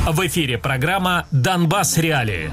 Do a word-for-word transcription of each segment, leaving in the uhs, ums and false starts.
В эфире программа «Донбасс. Реалии».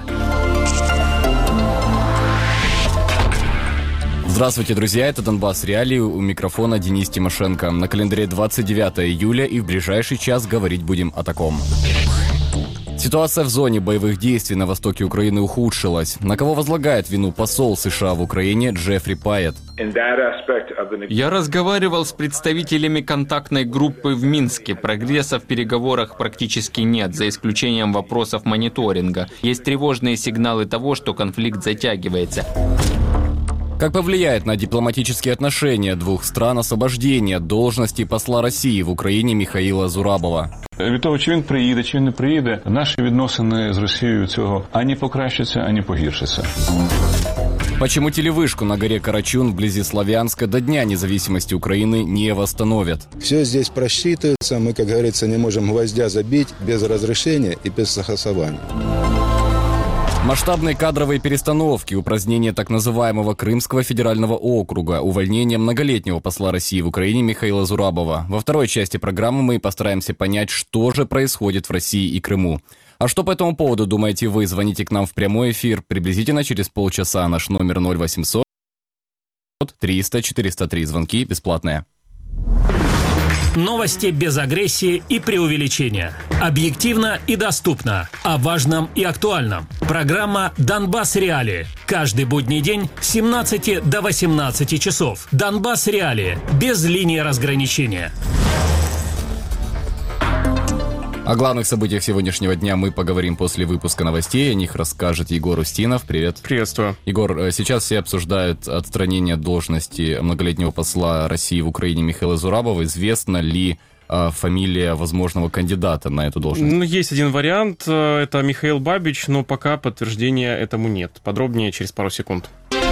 Здравствуйте, друзья, это «Донбасс. Реалии», у микрофона Денис Тимошенко. На календаре двадцать девятое июля, и в ближайший час говорить будем о таком. Ситуация в зоне боевых действий на востоке Украины ухудшилась. На кого возлагает вину посол США в Украине Джеффри Пайет? Я разговаривал с представителями контактной группы в Минске. Прогресса в переговорах практически нет, за исключением вопросов мониторинга. Есть тревожные сигналы того, что конфликт затягивается. Как повлияет на дипломатические отношения двух стран освобождение должности посла Росії в Україні Михаїла Зурабова? Від того, чи він приїде, чи він не приїде, наші відносини з Росією цього ані покращаться, ані погіршаться. Почему телевышку на горе Карачун вблизи Славянска до Дня независимости Украины не восстановят? Все здесь просчитывается, мы, как говорится, не можем гвоздя забить без разрешения и без согласования. Масштабные кадровые перестановки, упразднение так называемого Крымского федерального округа, увольнение многолетнего посла России в Украине Михаила Зурабова. Во второй части программы мы постараемся понять, что же происходит в России и Крыму. А что по этому поводу думаете вы? Звоните к нам в прямой эфир приблизительно через полчаса. Наш номер ноль восемьсот триста четыреста три. Звонки бесплатные. Новости без агрессии и преувеличения. Объективно и доступно. О важном и актуальном. Программа «Донбасс. Реалии». Каждый будний день с семнадцати до восемнадцати часов. «Донбасс. Реалии». Без линии разграничения. О главных событиях сегодняшнего дня мы поговорим после выпуска новостей. О них расскажет Егор Устинов. Привет. Приветствую. Егор, сейчас все обсуждают отстранение от должности многолетнего посла России в Украине Михаила Зурабова. Известна ли э, фамилия возможного кандидата на эту должность? Ну, есть один вариант. Это Михаил Бабич, но пока подтверждения этому нет. Подробнее через пару секунд.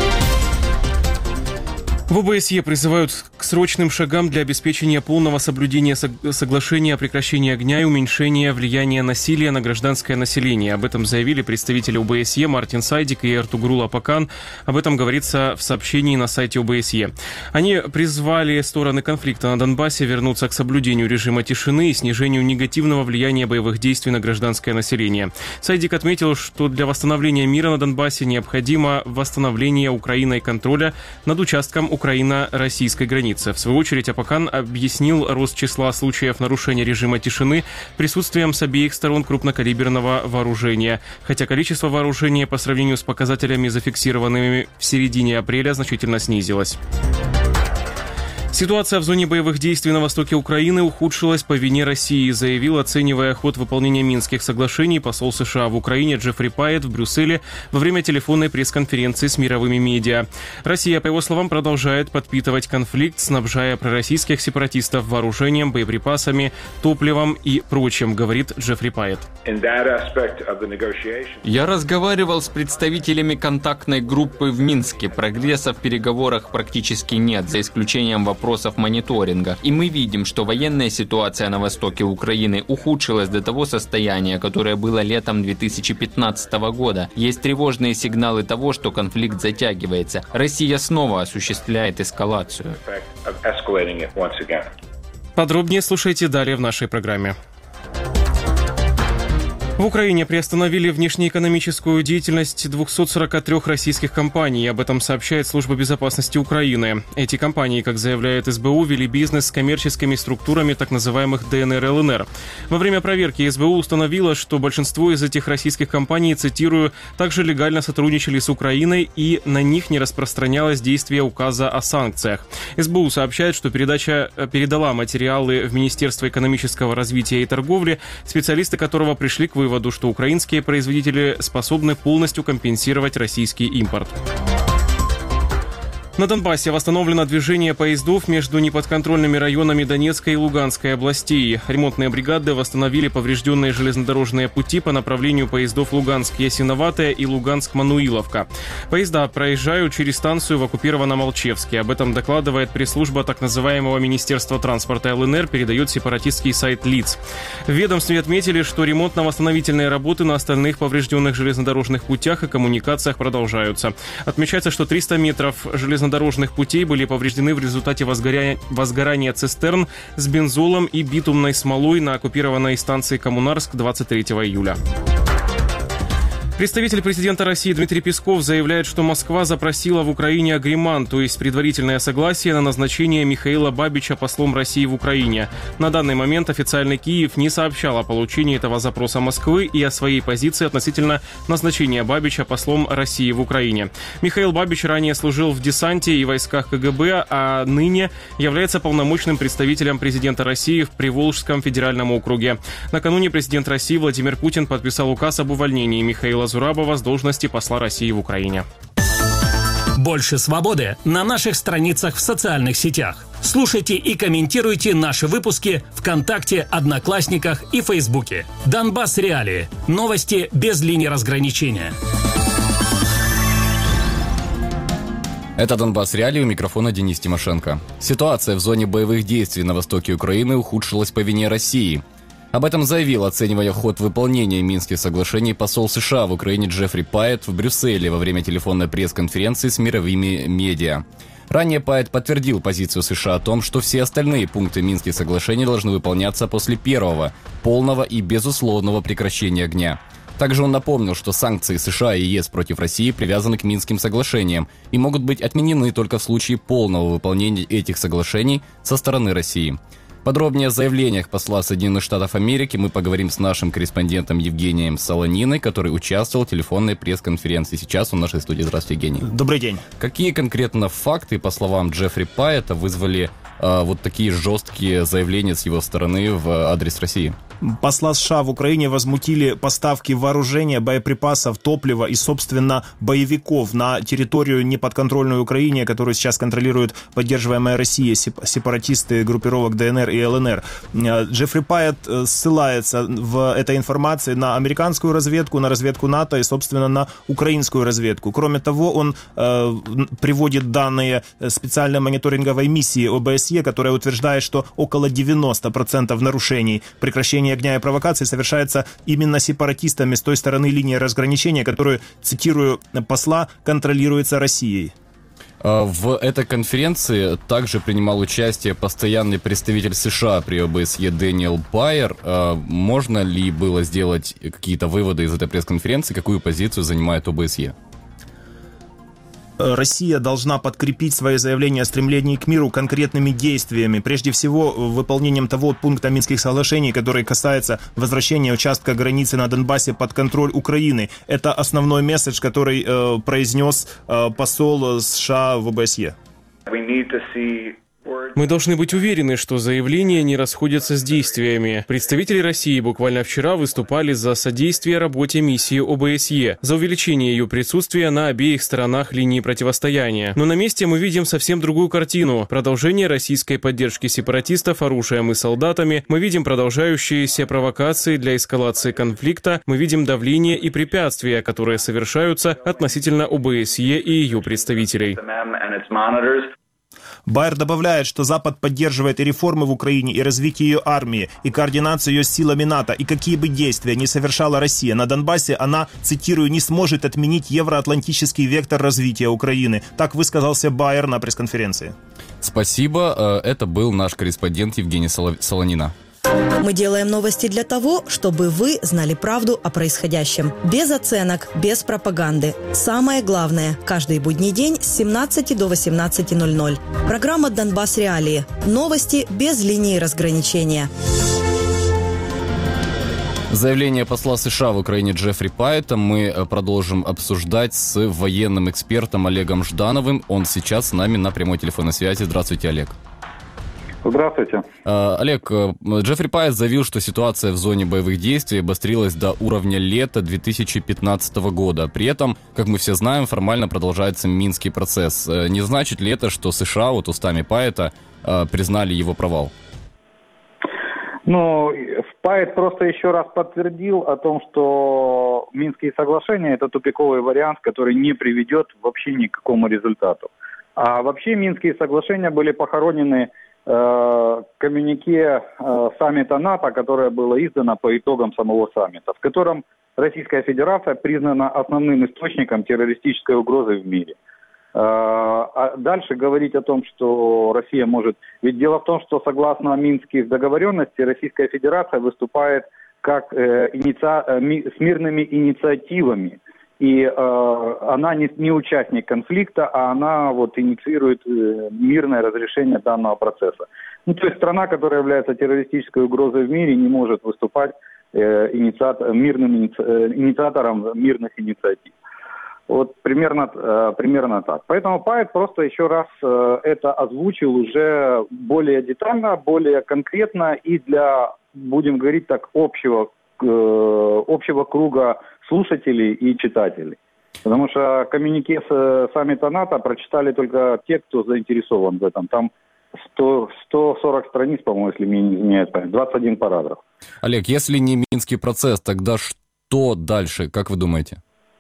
В ОБСЕ призывают к срочным шагам для обеспечения полного соблюдения соглашения о прекращении огня и уменьшения влияния насилия на гражданское население. Об этом заявили представители ОБСЕ Мартин Сайдик и Эртугрул Апакан. Об этом говорится в сообщении на сайте ОБСЕ. Они призвали стороны конфликта на Донбассе вернуться к соблюдению режима тишины и снижению негативного влияния боевых действий на гражданское население. Сайдик отметил, что для восстановления мира на Донбассе необходимо восстановление Украиной контроля над участком Украино-российской границы. В свою очередь, Апакан объяснил рост числа случаев нарушения режима тишины присутствием с обеих сторон крупнокалиберного вооружения, хотя количество вооружения по сравнению с показателями, зафиксированными в середине апреля, значительно снизилось. Ситуация в зоне боевых действий на востоке Украины ухудшилась по вине России, заявил, оценивая ход выполнения Минских соглашений, посол США в Украине Джеффри Пайет в Брюсселе во время телефонной пресс-конференции с мировыми медиа. Россия, по его словам, продолжает подпитывать конфликт, снабжая пророссийских сепаратистов вооружением, боеприпасами, топливом и прочим, говорит Джеффри Пайет. Я разговаривал с представителями контактной группы в Минске. Прогресса в переговорах практически нет, за исключением вопросов вопросов мониторинга. И мы видим, что военная ситуация на востоке Украины ухудшилась до того состояния, которое было летом две тысячи пятнадцатого года. Есть тревожные сигналы того, что конфликт затягивается. Россия снова осуществляет эскалацию. Подробнее слушайте далее в нашей программе. В Украине приостановили внешнеэкономическую деятельность двухсот сорока трёх российских компаний. Об этом сообщает Служба безопасности Украины. Эти компании, как заявляет СБУ, вели бизнес с коммерческими структурами так называемых ДНР ЛНР. Во время проверки СБУ установило, что большинство из этих российских компаний, цитирую, также легально сотрудничали с Украиной и на них не распространялось действие указа о санкциях. СБУ сообщает, что передача передала материалы в Министерство экономического развития и торговли, специалисты которого пришли к выводу, что украинские производители способны полностью компенсировать российский импорт. На Донбассе восстановлено движение поездов между неподконтрольными районами Донецкой и Луганской областей. Ремонтные бригады восстановили поврежденные железнодорожные пути по направлению поездов Луганск-Ясиноватая и Луганск-Мануиловка. Поезда проезжают через станцию в оккупированном Алчевске. Об этом докладывает пресс-служба так называемого Министерства транспорта ЛНР, передает сепаратистский сайт ЛИЦ. В ведомстве отметили, что ремонтно-восстановительные работы на остальных поврежденных железнодорожных путях и коммуникациях продолжаются. Отмечается, что триста метров железнодорожных железнодорожных путей были повреждены в результате возгоря... возгорания цистерн с бензолом и битумной смолой на оккупированной станции Коммунарск двадцать третьего июля. Представитель президента России Дмитрий Песков заявляет, что Москва запросила в Украине агриман, то есть предварительное согласие на назначение Михаила Бабича послом России в Украине. На данный момент официальный Киев не сообщал о получении этого запроса Москвы и о своей позиции относительно назначения Бабича послом России в Украине. Михаил Бабич ранее служил в десанте и войсках КГБ, а ныне является полномочным представителем президента России в Приволжском федеральном округе. Накануне президент России Владимир Путин подписал указ об увольнении Михаила Зурабова с должности посла России в Украине. Больше свободы на наших страницах в социальных сетях. Слушайте и комментируйте наши выпуски ВКонтакте, Одноклассниках и Фейсбуке. Донбасс Реалии. Новости без линии разграничения. Это Донбасс Реалии, у микрофона Денис Тимошенко. Ситуация в зоне боевых действий на востоке Украины ухудшилась по вине России. Об этом заявил, оценивая ход выполнения Минских соглашений, посол США в Украине Джеффри Пайет в Брюсселе во время телефонной пресс-конференции с мировыми медиа. Ранее Пайет подтвердил позицию США о том, что все остальные пункты Минских соглашений должны выполняться после первого, полного и безусловного прекращения огня. Также он напомнил, что санкции США и ЕС против России привязаны к Минским соглашениям и могут быть отменены только в случае полного выполнения этих соглашений со стороны России. Подробнее о заявлениях посла Соединенных Штатов Америки мы поговорим с нашим корреспондентом Евгением Солониной, который участвовал в телефонной пресс-конференции. Сейчас он в нашей студии. Здравствуйте, Евгений. Добрый день. Какие конкретно факты, по словам Джеффри Пайета, вызвали э, вот такие жесткие заявления с его стороны в адрес России? Посла США в Украине возмутили поставки вооружения, боеприпасов, топлива и, собственно, боевиков на территорию неподконтрольную Украине, которую сейчас контролирует поддерживаемая Россией сепаратисты группировок ДНР и ЛНР. Джеффри Пайет ссылается в этой информации на американскую разведку, на разведку НАТО и, собственно, на украинскую разведку. Кроме того, он э, приводит данные специальной мониторинговой миссии ОБСЕ, которая утверждает, что около девяносто процентов нарушений прекращения огня и провокаций совершается именно сепаратистами с той стороны линии разграничения, которую, цитирую посла, контролируется Россией. В этой конференции также принимал участие постоянный представитель США при ОБСЕ Дэниел Байер. Можно ли было сделать какие-то выводы из этой пресс-конференции, какую позицию занимает ОБСЕ? Россия должна подкрепить свое заявление о стремлении к миру конкретными действиями, прежде всего выполнением того пункта Минских соглашений, который касается возвращения участка границы на Донбассе под контроль Украины. Это основной месседж, который э, произнес э, посол США в ОБСЕ. Мы должны быть уверены, что заявления не расходятся с действиями. Представители России буквально вчера выступали за содействие работе миссии ОБСЕ, за увеличение ее присутствия на обеих сторонах линии противостояния. Но на месте мы видим совсем другую картину. Продолжение российской поддержки сепаратистов оружием и солдатами. Мы видим продолжающиеся провокации для эскалации конфликта. Мы видим давление и препятствия, которые совершаются относительно ОБСЕ и ее представителей. Байер добавляет, что Запад поддерживает и реформы в Украине, и развитие ее армии, и координацию ее с силами НАТО, и какие бы действия ни совершала Россия на Донбассе, она, цитирую, не сможет отменить евроатлантический вектор развития Украины. Так высказался Байер на пресс-конференции. Спасибо. Это был наш корреспондент Евгений Солонина. Мы делаем новости для того, чтобы вы знали правду о происходящем. Без оценок, без пропаганды. Самое главное – каждый будний день с семнадцати до восемнадцати ноль-ноль. Программа «Донбасс Реалии». Новости без линии разграничения. Заявление посла США в Украине Джеффри Пайета мы продолжим обсуждать с военным экспертом Олегом Ждановым. Он сейчас с нами на прямой телефонной связи. Здравствуйте, Олег. Здравствуйте. Олег, Джеффри Пайет заявил, что ситуация в зоне боевых действий обострилась до уровня лета две тысячи пятнадцатого года. При этом, как мы все знаем, формально продолжается Минский процесс. Не значит ли это, что США, вот устами Пайета, признали его провал? Ну, Пайет просто еще раз подтвердил о том, что Минские соглашения – это тупиковый вариант, который не приведет вообще ни к какому результату. А вообще Минские соглашения были похоронены коммюнике э, саммита НАТО, которое было издано по итогам самого саммита, в котором Российская Федерация признана основным источником террористической угрозы в мире. А дальше говорить о том, что Россия может... Ведь дело в том, что согласно Минских договоренностей Российская Федерация выступает как э, иници... с мирными инициативами. И э, она не, не участник конфликта, а она вот инициирует э, мирное разрешение данного процесса. Ну, то есть страна, которая является террористической угрозой в мире, не может выступать э, инициатор, мирным иници... инициатором мирных инициатив. Вот примерно, э, примерно так. Поэтому Пайет просто еще раз э, это озвучил уже более детально, более конкретно и для, будем говорить так, общего, э, общего круга слушателей и читателей. Потому что коммюнике с саммита НАТО прочитали только те, кто заинтересован в этом. Там сто, сто сорок страниц, по-моему, если мне не изменяет память, двадцать один параграф. Олег, если не Минский процесс, тогда что дальше, как вы думаете?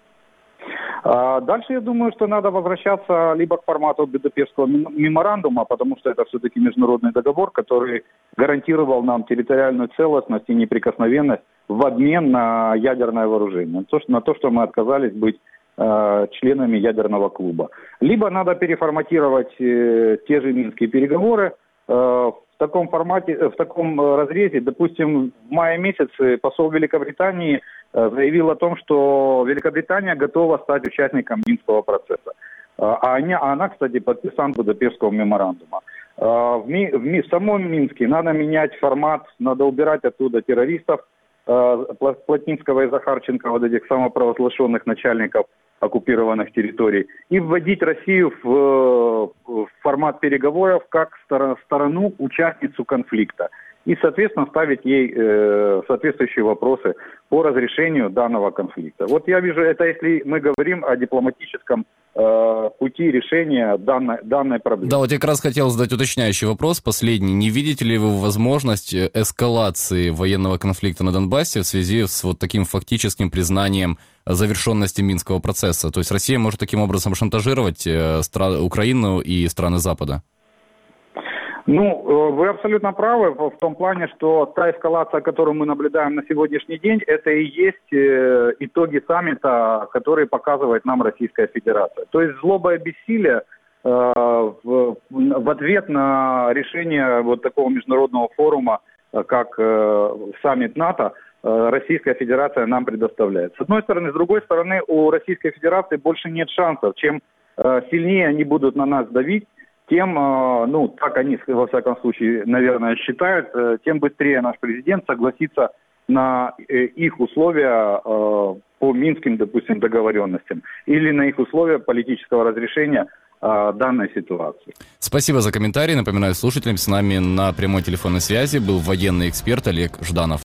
Дальше, я думаю, что надо возвращаться либо к формату Будапештского меморандума, потому что это все-таки международный договор, который гарантировал нам территориальную целостность и неприкосновенность в обмен на ядерное вооружение, на то, что мы отказались быть э, членами ядерного клуба. Либо надо переформатировать э, те же Минские переговоры э, в таком формате, в таком разрезе. Допустим, в мае месяце посол Великобритании заявил о том, что Великобритания готова стать участником Минского процесса. А она, она кстати, подписант Будапештского меморандума. В, Ми, в, Ми, в самом Минске надо менять формат, надо убирать оттуда террористов, Плотницкого и Захарченко, вот этих самопровозглашенных начальников оккупированных территорий, и вводить Россию в, в формат переговоров как сторону, участницу конфликта. И, соответственно, ставить ей э, соответствующие вопросы по разрешению данного конфликта. Вот я вижу, это если мы говорим о дипломатическом э, пути решения данной, данной проблемы. Да, вот я как раз хотел задать уточняющий вопрос, последний. Не видите ли вы возможность эскалации военного конфликта на Донбассе в связи с вот таким фактическим признанием завершенности Минского процесса? То есть Россия может таким образом шантажировать э, стра- Украину и страны Запада? Ну, вы абсолютно правы в том плане, что та эскалация, которую мы наблюдаем на сегодняшний день, это и есть итоги саммита, которые показывает нам Российская Федерация. То есть злоба и бессилие в, в ответ на решение вот такого международного форума, как саммит НАТО, Российская Федерация нам предоставляет. С одной стороны. С другой стороны, у Российской Федерации больше нет шансов. Чем сильнее они будут на нас давить, тем, ну, так они, во всяком случае, наверное, считают, тем быстрее наш президент согласится на их условия по Минским, допустим, договоренностям или на их условия политического разрешения данной ситуации. Спасибо за комментарий. Напоминаю слушателям, с нами на прямой телефонной связи был военный эксперт Олег Жданов.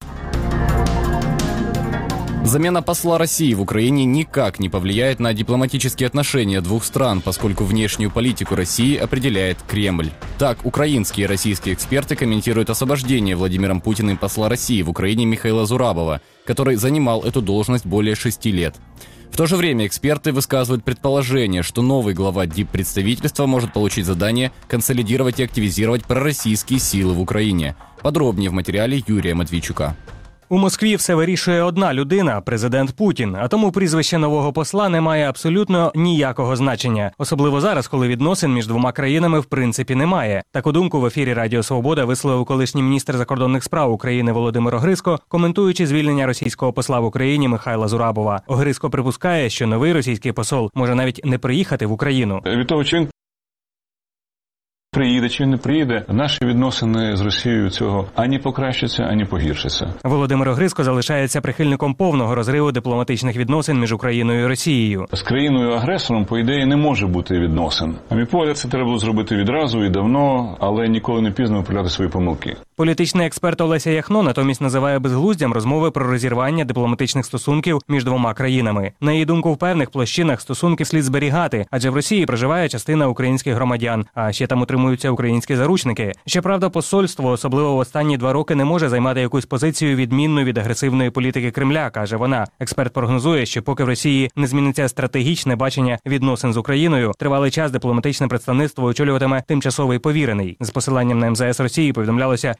Замена посла России в Украине никак не повлияет на дипломатические отношения двух стран, поскольку внешнюю политику России определяет Кремль. Так, украинские и российские эксперты комментируют освобождение Владимиром Путиным посла России в Украине Михаила Зурабова, который занимал эту должность более шести лет. В то же время эксперты высказывают предположение, что новый глава диппредставительства может получить задание консолидировать и активизировать пророссийские силы в Украине. Подробнее в материале Юрия Матвійчука. У Москві все вирішує одна людина – президент Путін, а тому прізвище нового посла не має абсолютно ніякого значення. Особливо зараз, коли відносин між двома країнами в принципі немає. Таку думку в ефірі Радіо Свобода висловив колишній міністр закордонних справ України Володимир Огризко, коментуючи звільнення російського посла в Україні Михайла Зурабова. Огризко припускає, що новий російський посол може навіть не приїхати в Україну. Від того, чи він приїде чи не приїде, наші відносини з Росією цього ані покращаться, ані погіршаться. Володимир Огризко залишається прихильником повного розриву дипломатичних відносин між Україною і Росією. З країною-агресором, по ідеї, не може бути відносин. На мій погляд, це треба було зробити відразу і давно, але ніколи не пізно виправляти свої помилки. Політичний експерт Олеся Яхно натомість називає безглуздям розмови про розірвання дипломатичних стосунків між двома країнами. На її думку, в певних площинах стосунки слід зберігати, адже в Росії проживає частина українських громадян, а ще там утримуються українські заручники. Щоправда, посольство, особливо в останні два роки, не може займати якусь позицію відмінну від агресивної політики Кремля, каже вона. Експерт прогнозує, що поки в Росії не зміниться стратегічне бачення відносин з Україною, тривалий час дипломатичне представництво очолюватиме тимчасовий повірений. З посиланням на ем зе ес Росії повідомлялося,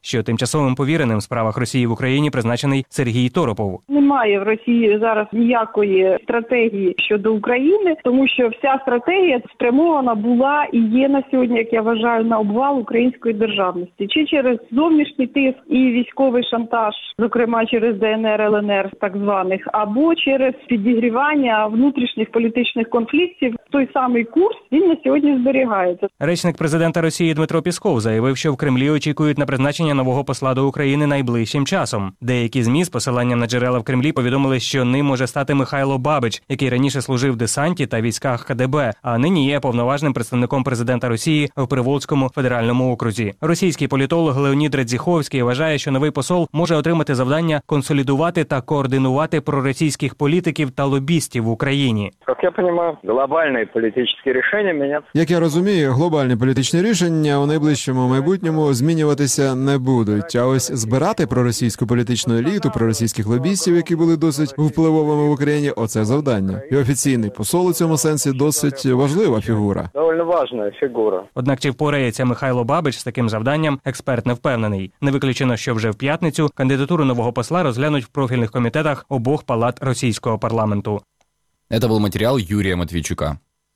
що тимчасовим повіреним в справах Росії в Україні призначений Сергій Торопов. Немає в Росії зараз ніякої стратегії щодо України, тому що вся стратегія спрямована була і є на сьогодні, як я вважаю, на обвал української державності. Чи через зовнішній тиск і військовий шантаж, зокрема через Де Ен Ер, Ел Ен Ер так званих, або через підігрівання внутрішніх політичних конфліктів. Той самий курс, він на сьогодні зберігається. Речник президента Росії Дмитро Пісков заявив, що в Кремлі очікують на призначення нового посла до України найближчим часом. Деякі ЗМІ з посиланням на джерела в Кремлі повідомили, що ним може стати Михайло Бабич, який раніше служив в десанті та військах Ка Де Бе, а нині є повноважним представником президента Росії в Приволзькому федеральному окрузі. Російський політолог Леонід Радзіховський вважає, що новий посол може отримати завдання консолідувати та координувати проросійських політиків та лобістів в Україні. Як я розумію, глобальні політичні рішення міняться. Як я розумію, глобальні політичні рішення у найближчому майбутньому змінюватися не будуть. А ось збирати проросійську політичну еліту, проросійських лобістів, які були досить впливовими в Україні, оце завдання. І офіційний посол у цьому сенсі досить важлива фігура. Доволі важлива фігура. Однак чи впорається Михайло Бабич з таким завданням, експерт не впевнений. Не виключено, що вже в п'ятницю кандидатуру нового посла розглянуть в профільних комітетах обох палат російського парламенту. Это был материал Юрия Матвейчука.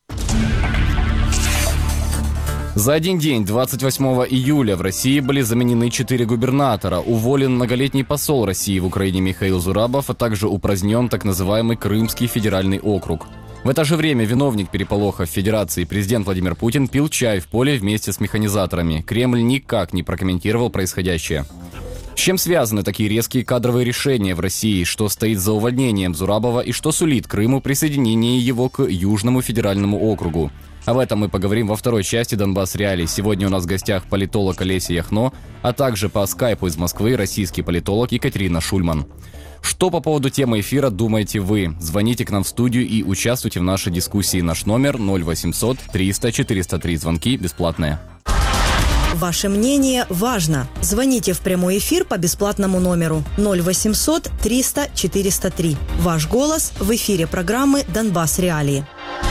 За один день, двадцать восьмого июля, в России были заменены четыре губернатора, уволен многолетний посол России в Украине Михаил Зурабов, а также упразднен так называемый Крымский федеральный округ. В это же время виновник переполоха в Федерации, президент Владимир Путин, пил чай в поле вместе с механизаторами. Кремль никак не прокомментировал происходящее. С чем связаны такие резкие кадровые решения в России, что стоит за увольнением Зурабова и что сулит Крыму присоединение его к Южному федеральному округу? Об этом мы поговорим во второй части «Донбасс Реалий». Сегодня у нас в гостях политолог Олеся Яхно, а также по скайпу из Москвы российский политолог Екатерина Шульман. Что по поводу темы эфира думаете вы? Звоните к нам в студию и участвуйте в нашей дискуссии. Наш номер ноль восемьсот триста четыреста три. Звонки бесплатные. Ваше мнение важно. Звоните в прямой эфир по бесплатному номеру ноль восемьсот триста четыреста три. Ваш голос в эфире программы «Донбасс Реалии».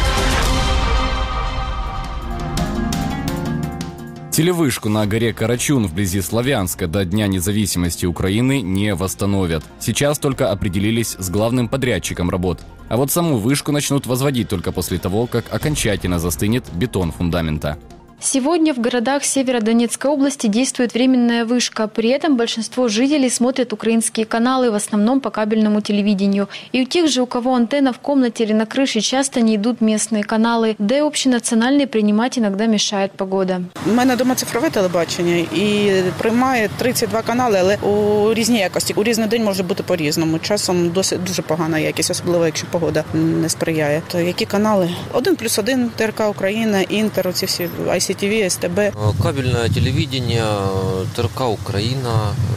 Телевышку на горе Карачун вблизи Славянска до Дня независимости Украины не восстановят. Сейчас только определились с главным подрядчиком работ. А вот саму вышку начнут возводить только после того, как окончательно застынет бетон фундамента. Сегодня в городах Северодонецкой области действует временная вышка. При этом большинство жителей смотрят украинские каналы, в основном по кабельному телевидению. И у тех же, у кого антенна в комнате или на крыше, часто не идут местные каналы. Да и общенациональные принимать иногда мешает погода. У мене дома цифрове телебачення і приймає тридцять два канали, але у різній якості. У різний день може бути по-різному. Часом досить дуже погана якість, особливо якщо погода не сприяє. То які канали? Один плюс один, Те Ер Ка Україна, Інтер, оці всі Ай Сі Ті Ви, Ес Те Бе. Кабельное телевидение, Те Ер Ка Украина,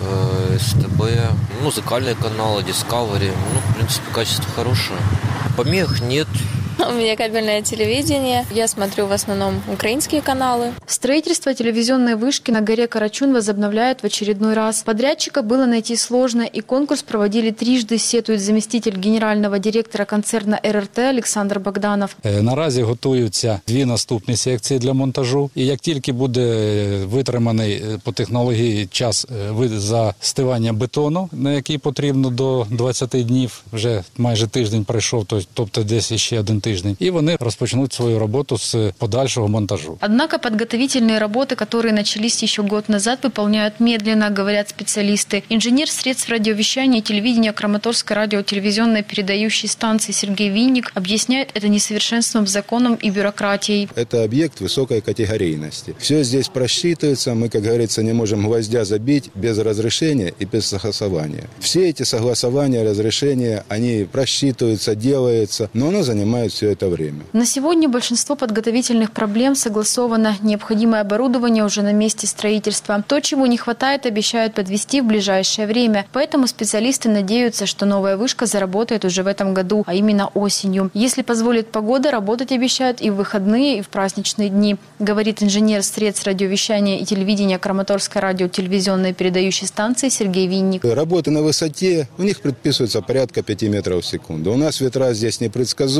Ес Те Бе, музыкальные каналы, Discovery. Ну, в принципе, качество хорошее. Помех нет. У меня кабельное телевидение. Я смотрю в основном украинские каналы. Строительство телевизионной вышки на горе Карачун возобновляют в очередной раз. Подрядчика было найти сложно, и конкурс проводили трижды, сетует заместитель генерального директора концерна Ер Ер Те Олександр Богданов. Наразі готуються дві наступні секції для монтажу. І як тільки буде витриманий по технології час застивання бетону, на який потрібно до двадцяти днів, вже майже тиждень пройшов, тобто десь ще один тиждень, и вони розпочнуть свою работу с подальшего монтажу. Однако подготовительные работы, которые начались еще год назад, выполняют медленно, говорят специалисты. Инженер средств радиовещания и телевидения Краматорской радиотелевизионной передающей станции Сергей Винник объясняет это несовершенством законом и бюрократией. Это объект высокой категорийности. Все здесь просчитывается, мы, как говорится, не можем гвоздя забить без разрешения и без согласования. Все эти согласования, разрешения, они просчитываются, делаются, но оно занимает все это время. На сегодня большинство подготовительных проблем согласовано. Необходимое оборудование уже на месте строительства. То, чего не хватает, обещают подвести в ближайшее время. Поэтому специалисты надеются, что новая вышка заработает уже в этом году, а именно осенью. Если позволит погода, работать обещают и в выходные, и в праздничные дни, говорит инженер средств радиовещания и телевидения Краматорской радиотелевизионной передающей станции Сергей Винник. Работы на высоте, у них предписывается порядка пяти метров в секунду. У нас ветра здесь непредсказуемые,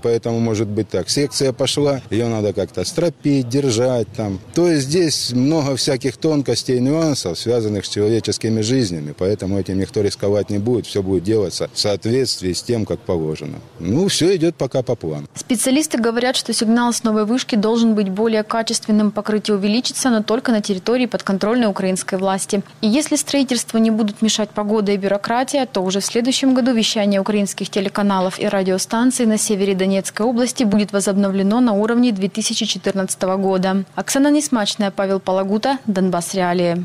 поэтому может быть так. Секция пошла, ее надо как-то стропить, держать там. То есть здесь много всяких тонкостей и нюансов, связанных с человеческими жизнями, поэтому этим никто рисковать не будет, все будет делаться в соответствии с тем, как положено. Ну, все идет пока по плану. Специалисты говорят, что сигнал с новой вышки должен быть более качественным, покрытие увеличится, но только на территории подконтрольной украинской власти. И если строительству не будут мешать погода и бюрократия, то уже в следующем году вещание украинских телеканалов и радиостанций на севере Донецкой области будет возобновлено на уровне две тысячи четырнадцатого года. Оксана Несмачная, Павел Палагута, Донбасс Реалии.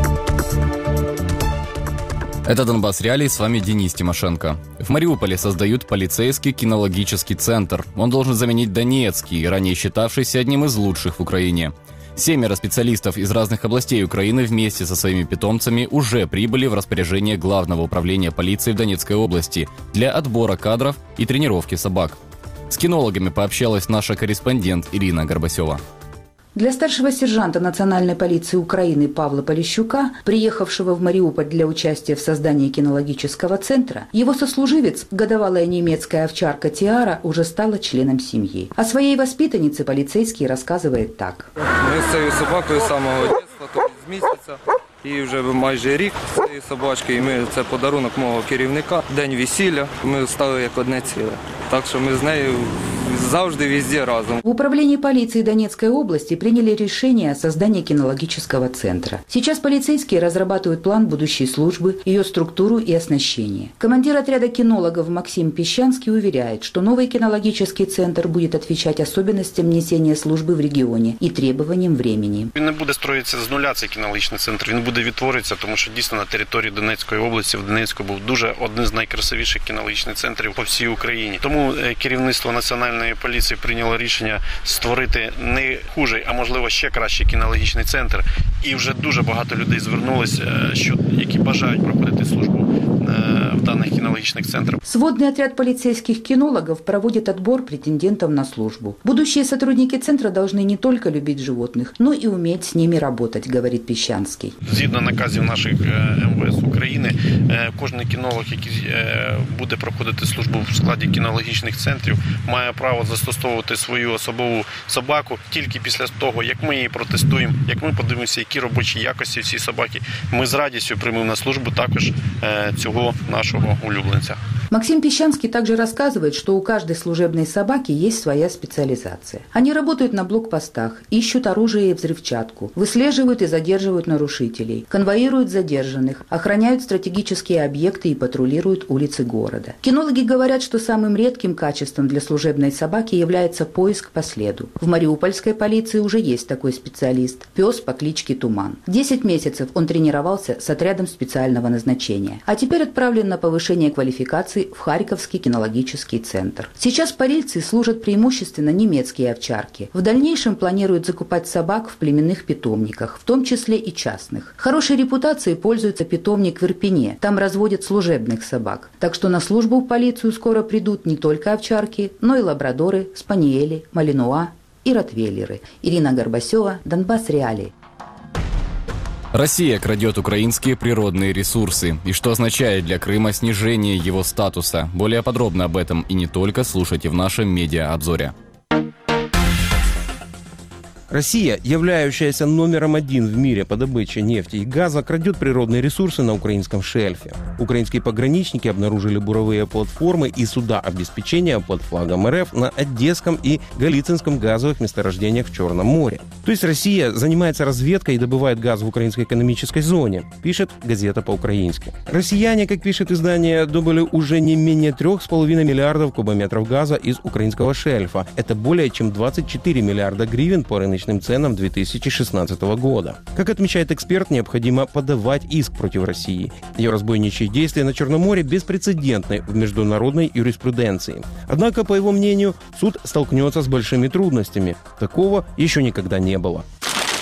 Это «Донбасс Реалии», с вами Денис Тимошенко. В Мариуполе создают полицейский кинологический центр. Он должен заменить Донецкий, ранее считавшийся одним из лучших в Украине. Семеро специалистов из разных областей Украины вместе со своими питомцами уже прибыли в распоряжение Главного управления полиции в Донецкой области для отбора кадров и тренировки собак. С кинологами пообщалась наша корреспондент Ирина Горбасева. Для старшего сержанта Национальной полиции Украины Павла Полищука, приехавшего в Мариуполь для участия в создании кинологического центра, его сослуживец, годовалая немецкая овчарка Тиара, уже стала членом семьи. О своей воспитаннице полицейский рассказывает так. Мы с цією собакою з самого дитинства, тобто з місяця, і вже майже рік з цією собачкою. І ми, це подарунок мого керівника, день весілля, ми стали як одне ціле. Так що ми з нею завжди везде разом. В управлении полиции Донецкой области приняли решение о создании кинологического центра. Сейчас полицейские разрабатывают план будущей службы, ее структуру и оснащение. Командир отряда кинологов Максим Піщанський уверяет, что новый кинологический центр будет отвечать особенностям несения службы в регионе и требованиям времени. Він не буде строїтися з нуля, цей кінологічний центр, він буде відтворитися, тому що дійсно на території Донецької області, в Донецьку був дуже один з найкрасивіших кінологічних центрів по всій Україні. Тому керівництво Національної поліції прийняло рішення створити не хужий, а можливо ще кращий кінологічний центр. І вже дуже багато людей звернулися, що, які бажають проходити службу в данных кинологичных центрах. Сводный отряд полицейских кинологов проводит отбор претендентов на службу. Будущие сотрудники центра должны не только любить животных, но и уметь с ними работать, говорит Піщанський. Згідно наказів наших эм вэ эс України, кожен кінолог, який буде проходити службу в складі кінологічних центрів, має право застосовувати свою особову собаку тільки після того, як ми її протестуємо, як ми подивимося, які робочі якості цієї собаки. Ми з радістю приймемо на службу також цього нашего улюбленца. Максим Піщанський также рассказывает, что у каждой служебной собаки есть своя специализация. Они работают на блокпостах, ищут оружие и взрывчатку, выслеживают и задерживают нарушителей, конвоируют задержанных, охраняют стратегические объекты и патрулируют улицы города. Кинологи говорят, что самым редким качеством для служебной собаки является поиск по следу. В мариупольской полиции уже есть такой специалист – пес по кличке Туман. Десять месяцев он тренировался с отрядом специального назначения, а теперь отправлен на повышение квалификации в Харьковский кинологический центр. Сейчас полиции служат преимущественно немецкие овчарки. В дальнейшем планируют закупать собак в племенных питомниках, в том числе и частных. Хорошей репутацией пользуется питомник в Ирпене. Там разводят служебных собак. Так что на службу в полицию скоро придут не только овчарки, но и лабрадоры, спаниели, малинуа и ротвейлеры. Ирина Горбасева, Донбасс Реалии. Россия крадет украинские природные ресурсы. И что означает для Крыма снижение его статуса? Более подробно об этом и не только слушайте в нашем медиа-обзоре. Россия, являющаяся номером один в мире по добыче нефти и газа, крадет природные ресурсы на украинском шельфе. Украинские пограничники обнаружили буровые платформы и суда обеспечения под флагом эр эф на Одесском и Голицынском газовых месторождениях в Черном море. То есть Россия занимается разведкой и добывает газ в украинской экономической зоне, пишет газета по-украински. Россияне, как пишет издание, добыли уже не менее трех с половиной миллиардов кубометров газа из украинского шельфа. Это более чем двадцать четыре миллиарда гривен по рыночным ценам две тысячи шестнадцатого года. Как отмечает эксперт, необходимо подавать иск против России. Ее разбойничьи действия на Черном море беспрецедентны в международной юриспруденции. Однако, по его мнению, суд столкнется с большими трудностями. Такого еще никогда не было.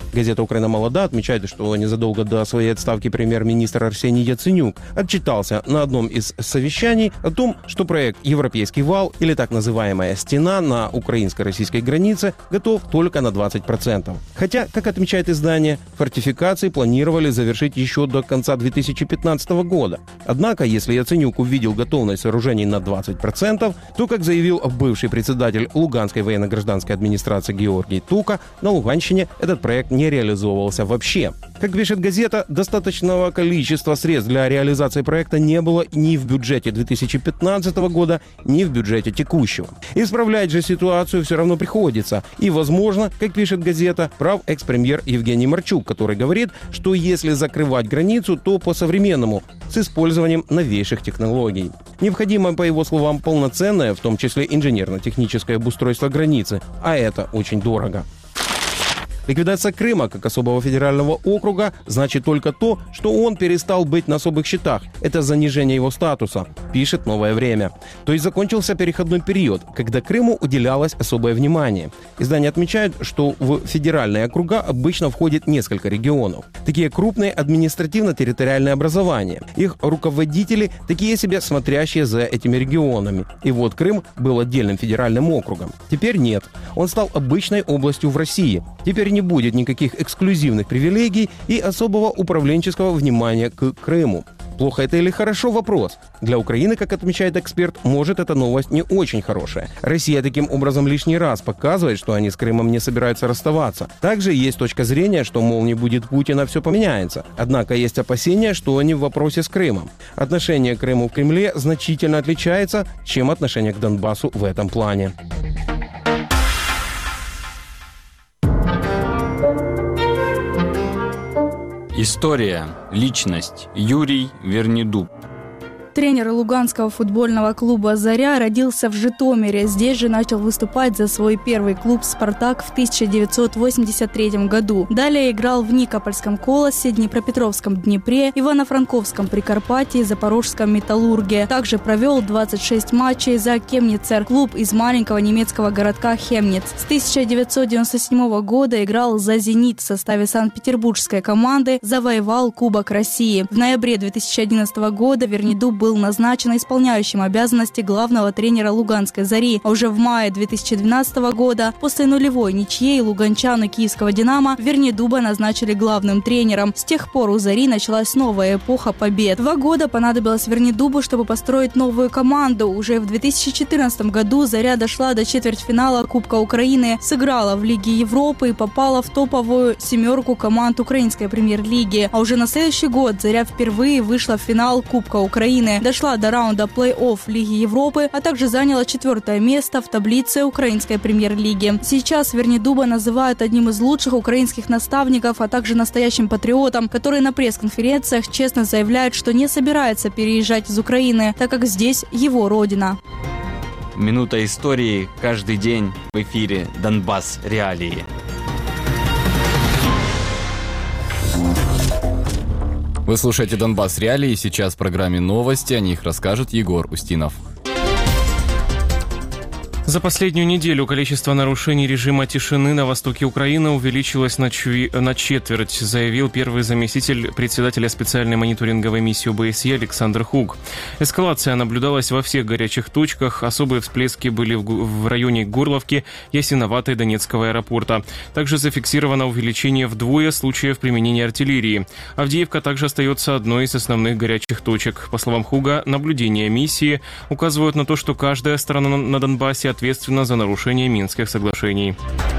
Газета «Украина молода» отмечает, что незадолго до своей отставки премьер-министр Арсений Яценюк отчитался на одном из совещаний о том, что проект «Европейский вал» или так называемая «Стена» на украинско-российской границе готов только на двадцать процентов. Хотя, как отмечает издание, фортификации планировали завершить еще до конца две тысячи пятнадцатого года. Однако, если Яценюк увидел готовность сооружений на двадцать процентов, то, как заявил бывший председатель Луганской военно-гражданской администрации Георгий Тука, на Луганщине этот проект не реализовывался вообще. Как пишет газета, достаточного количества средств для реализации проекта не было ни в бюджете две тысячи пятнадцатого года, ни в бюджете текущего. Исправлять же ситуацию все равно приходится. И, возможно, как пишет газета, прав экс-премьер Евгений Марчук, который говорит, что если закрывать границу, то по-современному, с использованием новейших технологий. Необходимо, по его словам, полноценное, в том числе инженерно-техническое обустройство границы, а это очень дорого. Ликвидация Крыма как особого федерального округа значит только то, что он перестал быть на особых счетах. Это занижение его статуса, пишет «Новое время». То есть закончился переходной период, когда Крыму уделялось особое внимание. Издание отмечает, что в федеральные округа обычно входит несколько регионов. Такие крупные административно-территориальные образования. Их руководители такие себе смотрящие за этими регионами. И вот Крым был отдельным федеральным округом. Теперь нет. Он стал обычной областью в России. Теперь не будет никаких эксклюзивных привилегий и особого управленческого внимания к Крыму. Плохо это или хорошо – вопрос. Для Украины, как отмечает эксперт, может эта новость не очень хорошая. Россия таким образом лишний раз показывает, что они с Крымом не собираются расставаться. Также есть точка зрения, что, мол, не будет Путина, все поменяется. Однако есть опасения, что они в вопросе с Крымом. Отношение к Крыму в Кремле значительно отличается, чем отношение к Донбассу в этом плане. История. Личность. Юрий Вернидуб. Тренер луганского футбольного клуба «Заря» родился в Житомире. Здесь же начал выступать за свой первый клуб «Спартак» в тысяча девятьсот восемьдесят третьем году. Далее играл в Никопольском «Колосе», Днепропетровском «Днепре», Ивано-Франковском «Прикарпатии», Запорожском «Металлурге». Также провел двадцать шесть матчей за Кемницер, клуб из маленького немецкого городка Хемниц. С тысяча девятьсот девяносто седьмого года играл за «Зенит» в составе санкт-петербургской команды, завоевал Кубок России. В ноябре две тысячи одиннадцатого года Вернидуб был назначен исполняющим обязанности главного тренера Луганской «Зари», а уже в мае две тысячи двенадцатого года после нулевой ничьей луганчан и киевского «Динамо» Вернидуба назначили главным тренером. С тех пор у «Зари» началась новая эпоха побед. Два года понадобилось Вернидубу, чтобы построить новую команду. Уже в две тысячи четырнадцатом году «Заря» дошла до четвертьфинала Кубка Украины, сыграла в Лиге Европы и попала в топовую семерку команд украинской премьер-лиги. А уже на следующий год «Заря» впервые вышла в финал Кубка Украины, дошла до раунда плей-офф Лиги Европы, а также заняла четвертое место в таблице украинской премьер-лиги. Сейчас Вернидуба называют одним из лучших украинских наставников, а также настоящим патриотом, который на пресс-конференциях честно заявляет, что не собирается переезжать из Украины, так как здесь его родина. Минута истории каждый день в эфире «Донбасс. Реалии». Вы слушаете «Донбасс. Реалии», сейчас в программе новости, о них расскажет Егор Устинов. За последнюю неделю количество нарушений режима тишины на востоке Украины увеличилось на, чу... на четверть, заявил первый заместитель председателя специальной мониторинговой миссии ОБСЕ Александр Хуг. Эскалация наблюдалась во всех горячих точках, особые всплески были в, в районе Горловки, Ясиноватой, Донецкого аэропорта. Также зафиксировано увеличение вдвое случаев применения артиллерии. Авдеевка также остается одной из основных горячих точек. По словам Хуга, наблюдения миссии указывают на то, что каждая сторона на Донбассе ответственна за нарушение Минских соглашений.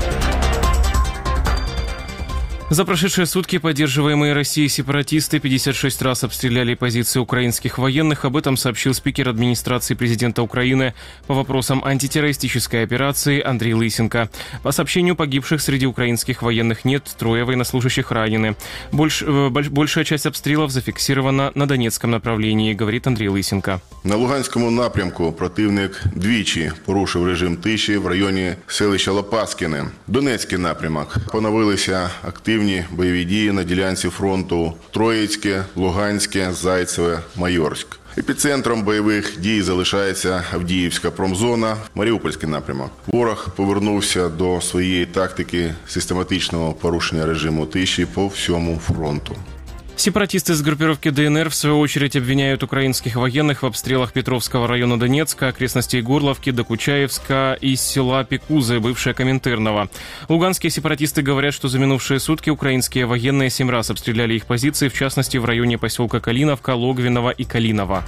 За прошедшие сутки поддерживаемые Россией сепаратисты пятьдесят шесть раз обстреляли позиции украинских военных. Об этом сообщил спикер администрации президента Украины по вопросам антитеррористической операции Андрей Лысенко. По сообщению, погибших среди украинских военных нет, трое военнослужащих ранены. Больш, большая часть обстрелов зафиксирована на Донецком направлении, говорит Андрей Лысенко. На Луганському напрямку противник двічі порушив режим тиші в районі селища Лопаскіне. Донецький напрямок. Поновилися активні активні бойові дії на ділянці фронту Троїцьке, Луганське, Зайцеве, Майорськ. Епіцентром бойових дій залишається Авдіївська промзона, Маріупольський напрямок. Ворог повернувся до своєї тактики систематичного порушення режиму тиші по всьому фронту. Сепаратисты из группировки ДНР, в свою очередь, обвиняют украинских военных в обстрелах Петровского района Донецка, окрестностей Горловки, Докучаевска и села Пекузы, бывшая Коминтернова. Луганские сепаратисты говорят, что за минувшие сутки украинские военные семь раз обстреляли их позиции, в частности, в районе поселка Калиновка, Логвинова и Калинова.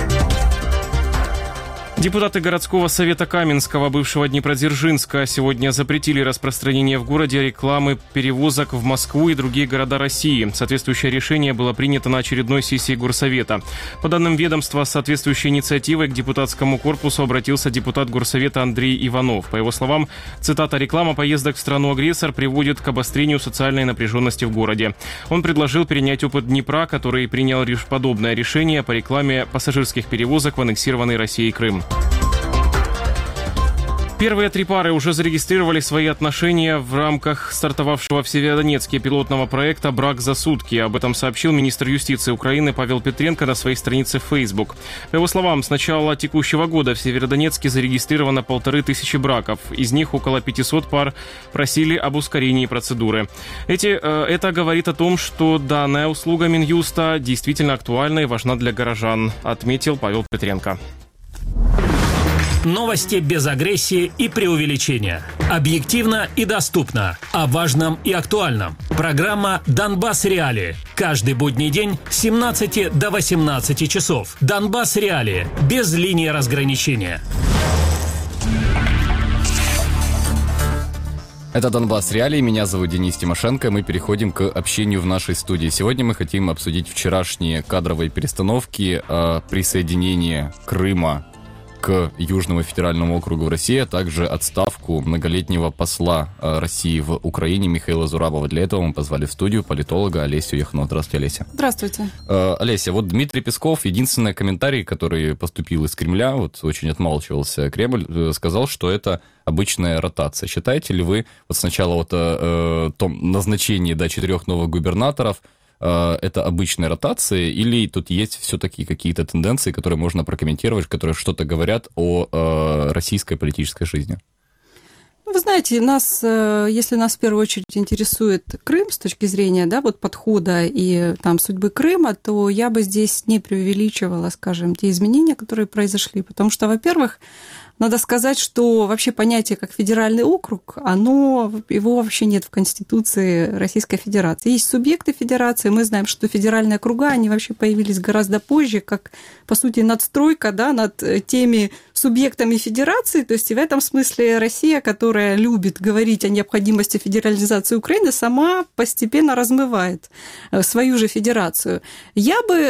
Депутаты городского совета Каменского, бывшего Днепродзержинска, сегодня запретили распространение в городе рекламы перевозок в Москву и другие города России. Соответствующее решение было принято на очередной сессии горсовета. По данным ведомства, с соответствующей инициативой к депутатскому корпусу обратился депутат горсовета Андрей Иванов. По его словам, цитата, «реклама поездок в страну-агрессор приводит к обострению социальной напряженности в городе». Он предложил перенять опыт Днепра, который принял подобное решение по рекламе пассажирских перевозок в аннексированный Россией Крым. Первые три пары уже зарегистрировали свои отношения в рамках стартовавшего в Северодонецке пилотного проекта «Брак за сутки». Об этом сообщил министр юстиции Украины Павел Петренко на своей странице в Facebook. По его словам, с начала текущего года в Северодонецке зарегистрировано полторы тысячи браков. Из них около пятисот пар просили об ускорении процедуры. Эти, э, это говорит о том, что данная услуга Минюста действительно актуальна и важна для горожан, отметил Павел Петренко. Новости без агрессии и преувеличения. Объективно и доступно. О важном и актуальном. Программа «Донбасс Реалии». Каждый будний день с семнадцати до восемнадцати часов. «Донбасс Реалии». Без линии разграничения. Это «Донбасс Реалии». Меня зовут Денис Тимошенко. Мы переходим к общению в нашей студии. Сегодня мы хотим обсудить вчерашние кадровые перестановки, присоединение Крыма к Южному федеральному округу в России, а также отставку многолетнего посла России в Украине Михаила Зурабова. Для этого мы позвали в студию политолога Олесю Яхно. Здравствуйте, Олеся. Здравствуйте. Олеся, вот Дмитрий Песков, единственный комментарий, который поступил из Кремля, вот очень отмалчивался Кремль, сказал, что это обычная ротация. Считаете ли вы вот сначала вот о, о том назначении до четырех новых губернаторов, это обычная ротация, или тут есть все-таки какие-то тенденции, которые можно прокомментировать, которые что-то говорят о э, российской политической жизни? Вы знаете, нас, если нас в первую очередь интересует Крым с точки зрения, да, вот подхода и там судьбы Крыма, то я бы здесь не преувеличивала, скажем, те изменения, которые произошли, потому что, во-первых, надо сказать, что вообще понятие как федеральный округ, оно, его вообще нет в Конституции Российской Федерации. Есть субъекты федерации, мы знаем, что федеральные округа, они вообще появились гораздо позже, как, по сути, надстройка, да, над теми субъектами федерации, то есть и в этом смысле Россия, которая любит говорить о необходимости федерализации Украины, сама постепенно размывает свою же федерацию. Я бы,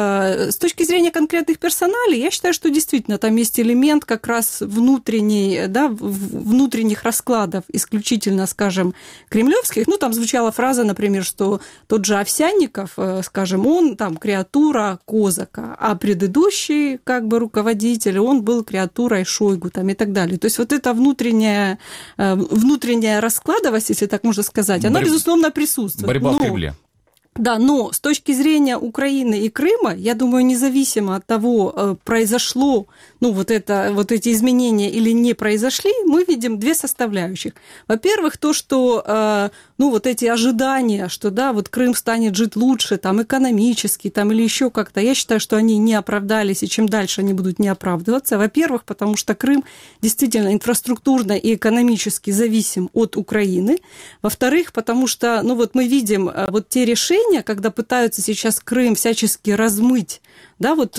с точки зрения конкретных персоналей, я считаю, что действительно там есть элемент как раз внутренней, да, внутренних раскладов, исключительно, скажем, кремлевских. Ну, там звучала фраза, например, что тот же Овсянников, скажем, он там креатура Козака, а предыдущий как бы руководитель, он был креатурой Шойгу там, и так далее. То есть вот эта внутренняя, внутренняя раскладовость, если так можно сказать, она, Борь... безусловно, присутствует. Борьба Но... в Кремле. Да, но с точки зрения Украины и Крыма, я думаю, независимо от того, произошло, ну, вот, это, вот эти изменения или не произошли, мы видим две составляющих. Во-первых, то, что, ну, вот эти ожидания, что, да, вот Крым станет жить лучше, там, экономически, там, или еще как-то, я считаю, что они не оправдались, и чем дальше они будут не оправдываться. Во-первых, потому что Крым действительно инфраструктурно и экономически зависим от Украины. Во-вторых, потому что, ну, вот мы видим вот те решения, когда пытаются сейчас Крым всячески размыть, да, вот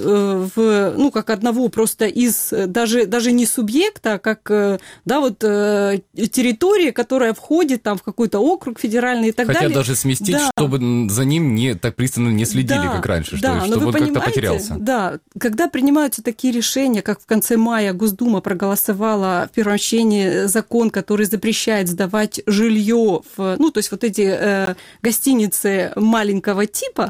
в, ну, как одного просто из, даже, даже не субъекта, а как, да, вот территории, которая входит там в какой-то округ федеральный и так Хотя далее. Хотя даже сместить, да. чтобы за ним не, так пристально не следили, да, как раньше, да, что, чтобы он как-то потерялся. Да, когда принимаются такие решения, как в конце мая Госдума проголосовала в первом чтении закон, который запрещает сдавать жилье в, ну, то есть вот эти э, гостиницы маленького типа,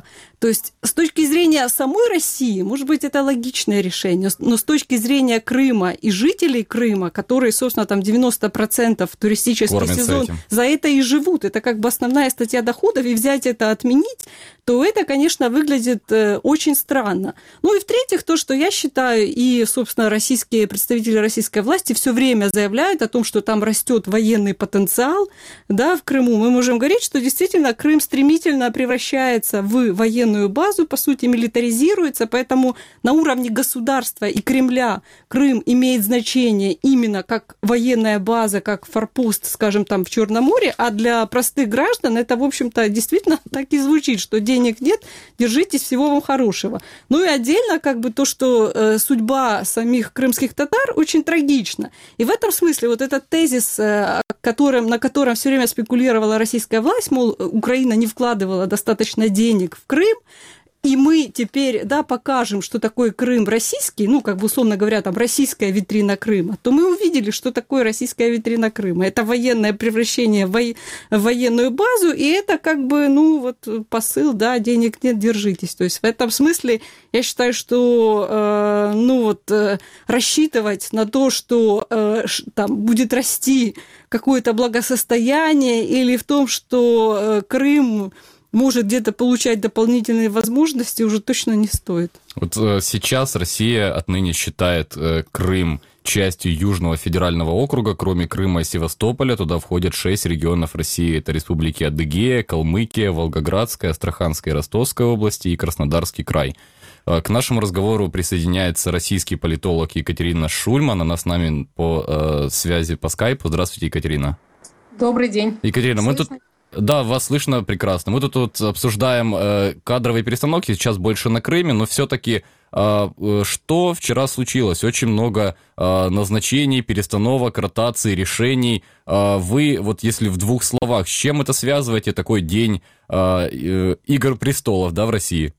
То есть с точки зрения самой России, может быть, это логичное решение, но с точки зрения Крыма и жителей Крыма, которые, собственно, там девяносто процентов туристический кормятся сезон этим. За это и живут, это как бы основная статья доходов, и взять это, отменить, то это, конечно, выглядит очень странно. Ну и в-третьих, то, что я считаю, и, собственно, российские представители российской власти все время заявляют о том, что там растет военный потенциал, да, в Крыму. Мы можем говорить, что действительно Крым стремительно превращается в военную базу, по сути, милитаризируется, поэтому на уровне государства и Кремля Крым имеет значение именно как военная база, как форпост, скажем, там в Черном море, а для простых граждан это, в общем-то, действительно так и звучит, что денег нет, держитесь, всего вам хорошего. Ну и отдельно как бы то, что э, судьба самих крымских татар очень трагична. И в этом смысле вот этот тезис, э, которым, на котором все время спекулировала российская власть, мол, Украина не вкладывала достаточно денег в Крым, и мы теперь, да, покажем, что такое Крым российский, ну, как бы, условно говоря, там, российская витрина Крыма, то мы увидели, что такое российская витрина Крыма. Это военное превращение в, во... в военную базу, и это как бы, ну, вот посыл, да, денег нет, держитесь. То есть в этом смысле я считаю, что, э, ну, вот, э, рассчитывать на то, что э, там будет расти какое-то благосостояние, или в том, что э, Крым может где-то получать дополнительные возможности, уже точно не стоит. Вот э, сейчас Россия отныне считает э, Крым частью Южного федерального округа. Кроме Крыма и Севастополя, туда входят шесть регионов России. Это республики Адыгея, Калмыкия, Волгоградская, Астраханская и Ростовская области и Краснодарский край. Э, к нашему разговору присоединяется российский политолог Екатерина Шульман. Она с нами по э, связи по скайпу. Здравствуйте, Екатерина. Добрый день. Екатерина, мы тут... Да, вас слышно прекрасно. Мы тут вот обсуждаем э, кадровые перестановки, сейчас больше на Крыме, но все-таки э, что вчера случилось? Очень много э, назначений, перестановок, ротаций, решений. Э, вы, вот если в двух словах, с чем это связываете, такой день э, э, Игр престолов, да, в России?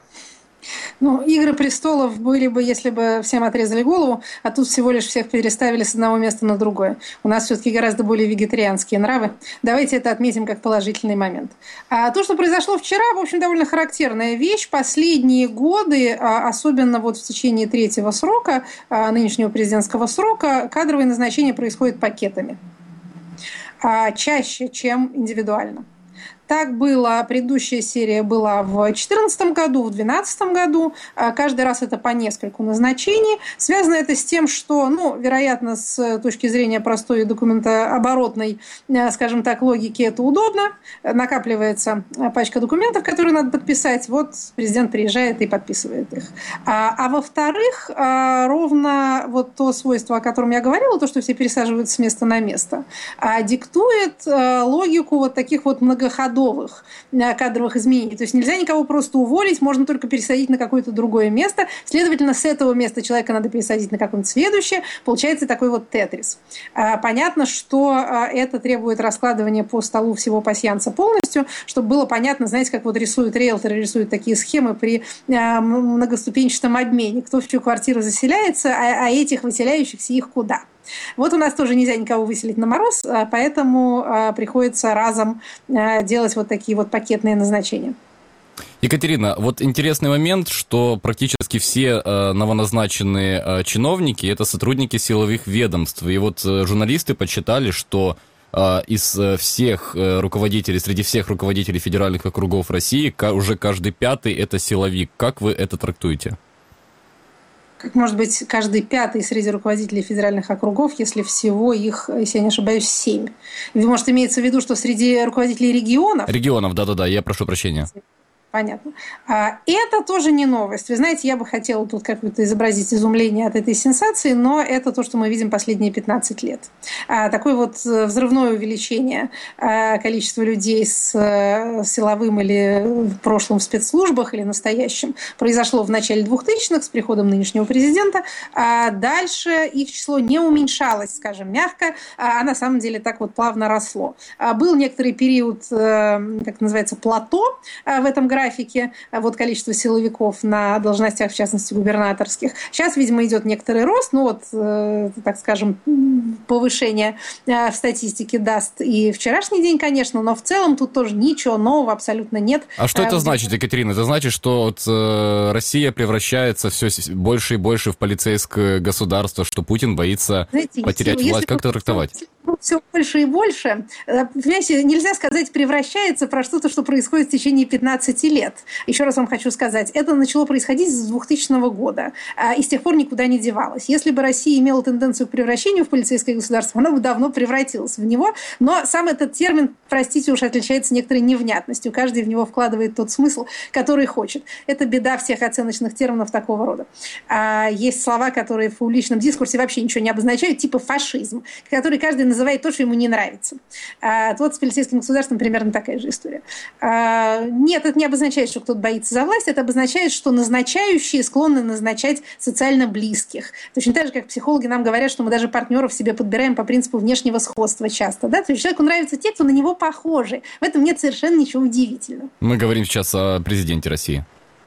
Ну, «Игры престолов» были бы, если бы всем отрезали голову, а тут всего лишь всех переставили с одного места на другое. У нас все-таки гораздо более вегетарианские нравы. Давайте это отметим как положительный момент. А то, что произошло вчера, в общем, довольно характерная вещь. Последние годы, особенно вот в течение третьего срока, нынешнего президентского срока, кадровые назначения происходят пакетами. Чаще, чем индивидуально. Так было, предыдущая серия была в две тысячи четырнадцатом году, в две тысячи двенадцатом году. Каждый раз это по нескольку назначений. Связано это с тем, что, ну, вероятно, с точки зрения простой документооборотной, скажем так, логики, это удобно. Накапливается пачка документов, которые надо подписать. Вот президент приезжает и подписывает их. А, а во-вторых, ровно вот то свойство, о котором я говорила, то, что все пересаживаются с места на место, диктует логику вот таких вот многоходовых кадровых изменений. То есть нельзя никого просто уволить, можно только пересадить на какое-то другое место. Следовательно, с этого места человека надо пересадить на какое-нибудь следующее. Получается такой вот тетрис. Понятно, что это требует раскладывания по столу всего пасьянса полностью, чтобы было понятно, знаете, как вот рисуют риэлторы, рисуют такие схемы при многоступенчатом обмене. Кто в чью квартиру заселяется, а этих выселяющихся их куда. Вот у нас тоже нельзя никого выселить на мороз, поэтому приходится разом делать вот такие вот пакетные назначения. Екатерина, вот интересный момент, что практически все э, новоназначенные э, чиновники – это сотрудники силовых ведомств. И вот э, журналисты подсчитали, что э, из э, всех э, руководителей, среди всех руководителей федеральных округов России, к- уже каждый пятый – это силовик. Как вы это трактуете? Как может быть каждый пятый среди руководителей федеральных округов, если всего их, если я не ошибаюсь, семь. Вы, может, имеется в виду, что среди руководителей регионов... Регионов, да-да-да, я прошу прощения. Понятно. Это тоже не новость. Вы знаете, я бы хотела тут как-то изобразить изумление от этой сенсации, но это то, что мы видим последние пятнадцать лет. Такое вот взрывное увеличение количества людей с силовым или в прошлом в спецслужбах или настоящем произошло в начале двухтысячных с приходом нынешнего президента. А дальше их число не уменьшалось, скажем, мягко, а на самом деле так вот плавно росло. Был некоторый период, как называется, плато в этом графике, графике вот количество силовиков на должностях, в частности, губернаторских. Сейчас, видимо, идет некоторый рост, ну вот, так скажем, повышение в статистике даст и вчерашний день, конечно, но в целом тут тоже ничего нового абсолютно нет. А что это значит, Екатерина? Это значит, что вот, э, Россия превращается все больше и больше в полицейское государство, что Путин боится Знаете, потерять если, власть. Если как это трактовать? Все больше и больше. Понимаете, нельзя сказать превращается про что-то, что происходит в течение пятнадцати лет. Еще раз вам хочу сказать, это начало происходить с двухтысячного года, и с тех пор никуда не девалось. Если бы Россия имела тенденцию к превращению в полицейское государство, она бы давно превратилась в него. Но сам этот термин, простите уж, отличается некоторой невнятностью. Каждый в него вкладывает тот смысл, который хочет. Это беда всех оценочных терминов такого рода. Есть слова, которые в публичном дискурсе вообще ничего не обозначают, типа фашизм, который каждый называет то, что ему не нравится. А, вот с полицейским государством примерно такая же история. А, нет, это не обозначает, что кто-то боится за власть, это обозначает, что назначающие склонны назначать социально близких. Точно так же, как психологи нам говорят, что мы даже партнеров себе подбираем по принципу внешнего сходства часто. Да? То есть человеку нравятся те, кто на него похожи. В этом нет совершенно ничего удивительного. Мы говорим сейчас о президенте России.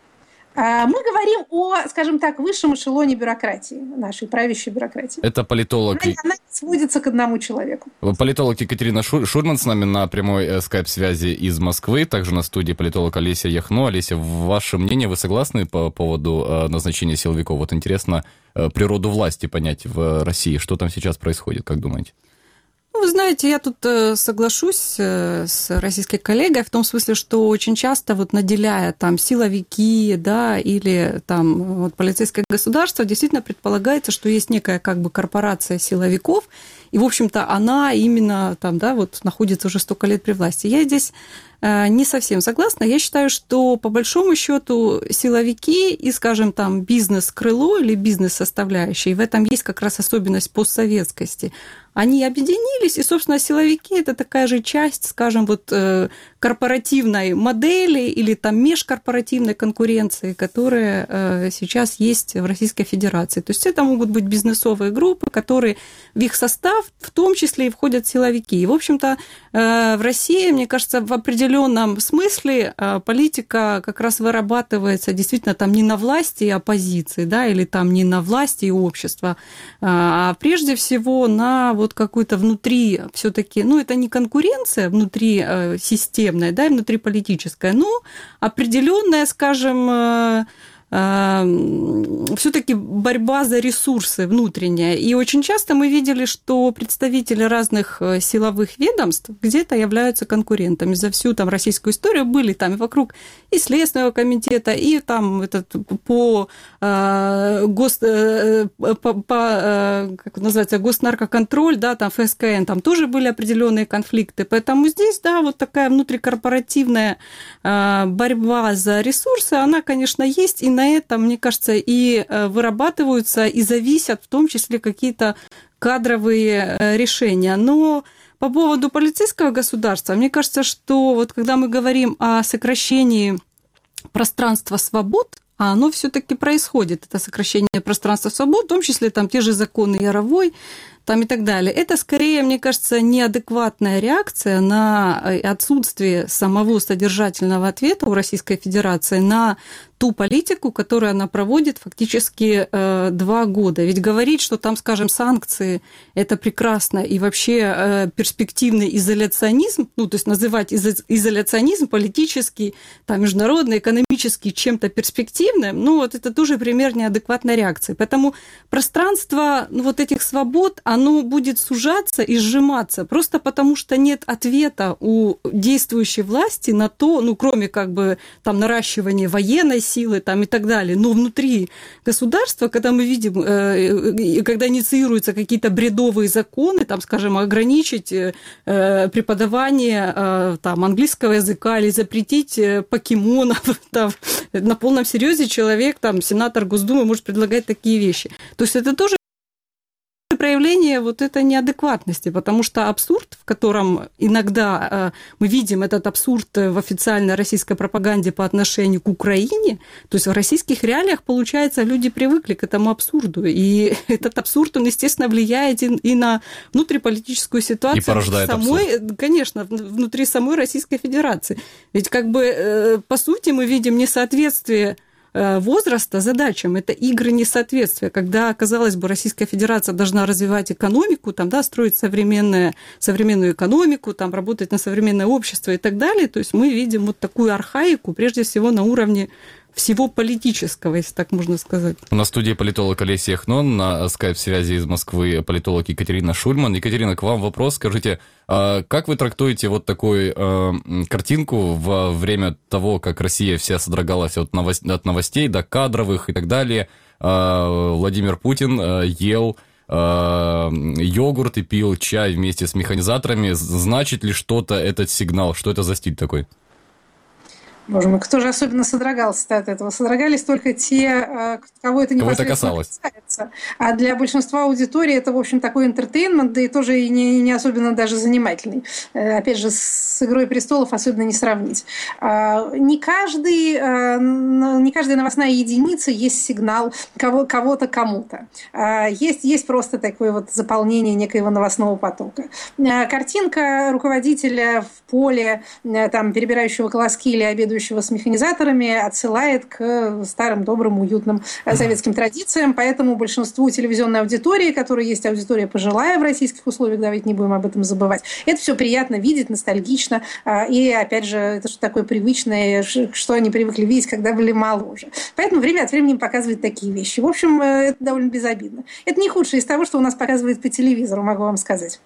Мы говорим о, скажем так, высшем эшелоне бюрократии, нашей правящей бюрократии. Это политолог... Она, она сводится к одному человеку. Политолог Екатерина Шурман с нами на прямой скайп-связи из Москвы. Также на студии политолог Олеся Яхно. Олеся, ваше мнение, вы согласны по поводу назначения силовиков? Вот интересно природу власти понять в России. Что там сейчас происходит, как думаете? Ну, вы знаете, я тут соглашусь с российской коллегой в том смысле, что очень часто вот наделяя там силовики, да, или там вот полицейское государство, действительно предполагается, что есть некая как бы корпорация силовиков, и, в общем-то, она именно там, да, вот находится уже столько лет при власти. Я здесь не совсем согласна. Я считаю, что по большому счету силовики и, скажем, там бизнес-крыло или бизнес-составляющие, в этом есть как раз особенность постсоветскости. Они объединились, и, собственно, силовики – это такая же часть, скажем, вот корпоративной модели или там межкорпоративной конкуренции, которая сейчас есть в Российской Федерации. То есть это могут быть бизнесовые группы, которые в их состав в том числе и входят силовики. И, в общем-то, в России, мне кажется, в определенном смысле политика как раз вырабатывается действительно там не на власти и оппозиции, да, или там не на власти и общества, а прежде всего на вот какую-то внутри все-таки, ну, это не конкуренция внутри системная, да, внутриполитическая, но определенная, скажем, все-таки борьба за ресурсы внутренняя. И очень часто мы видели, что представители разных силовых ведомств где-то являются конкурентами. За всю там российскую историю были там и вокруг и Следственного комитета, и там этот по, э, гос, э, по, по э, как называется, госнаркоконтроль, да, там эф эс ка эн, там тоже были определенные конфликты. Поэтому здесь, да, вот такая внутрикорпоративная э, борьба за ресурсы, она, конечно, есть, и на этом, мне кажется, и вырабатываются, и зависят в том числе какие-то кадровые решения. Но по поводу полицейского государства, мне кажется, что вот когда мы говорим о сокращении пространства свобод, а оно все-таки происходит, это сокращение пространства свобод, в том числе там те же законы Яровой, там и так далее. Это скорее, мне кажется, неадекватная реакция на отсутствие самого содержательного ответа у Российской Федерации на ту политику, которую она проводит фактически э, два года. Ведь говорить, что там, скажем, санкции – это прекрасно, и вообще э, перспективный изоляционизм, ну, то есть называть из- изоляционизм политический, там, международный, экономический чем-то перспективным, ну, вот это тоже пример неадекватной реакции. Поэтому пространство ну, вот этих свобод, оно будет сужаться и сжиматься, просто потому что нет ответа у действующей власти на то, ну, кроме как бы там наращивания военной силы там, и так далее. Но внутри государства, когда мы видим, э, когда инициируются какие-то бредовые законы, там, скажем, ограничить э, преподавание э, там, английского языка или запретить э, покемонов, там, на полном серьезе человек, там, сенатор Госдумы может предлагать такие вещи. То есть это тоже проявление вот этой неадекватности, потому что абсурд, в котором иногда мы видим этот абсурд в официальной российской пропаганде по отношению к Украине, то есть в российских реалиях, получается, люди привыкли к этому абсурду, и этот абсурд, он, естественно, влияет и на внутриполитическую ситуацию. И порождает самой, абсурд. Конечно, внутри самой Российской Федерации. Ведь как бы, по сути, мы видим несоответствие возраста задачам. Это игры несоответствия, когда, казалось бы, Российская Федерация должна развивать экономику, там, да, строить современную, современную экономику, там, работать на современное общество и так далее. То есть мы видим вот такую архаику, прежде всего, на уровне всего политического, если так можно сказать. На студии политолог Олеся Яхнон, на скайп-связи из Москвы политолог Екатерина Шульман. Екатерина, к вам вопрос. Скажите, как вы трактуете вот такую картинку во время того, как Россия вся содрогалась от новостей до кадровых и так далее? Владимир Путин ел йогурт и пил чай вместе с механизаторами. Значит ли что-то этот сигнал? Что это за стиль такой? Боже мой, кто же особенно содрогался от этого? Содрогались только те, кого это непосредственно касается. А для большинства аудитории это, в общем, такой энтертейнмент, да и тоже и не, не особенно даже занимательный. Опять же, с «Игрой престолов» особенно не сравнить. Не, каждый, не каждая новостная единица есть сигнал кого, кого-то кому-то. Есть, есть просто такое вот заполнение некоего новостного потока. Картинка руководителя в поле, там, перебирающего колоски или обедающего с механизаторами, отсылает к старым, добрым, уютным советским традициям, поэтому большинству телевизионной аудитории, которая есть аудитория пожилая в российских условиях, давайте не будем об этом забывать, это все приятно видеть, ностальгично, и, опять же, это что такое привычное, что они привыкли видеть, когда были моложе. Поэтому время от времени показывает такие вещи. В общем, это довольно безобидно. Это не худшее из того, что у нас показывают по телевизору, могу вам сказать.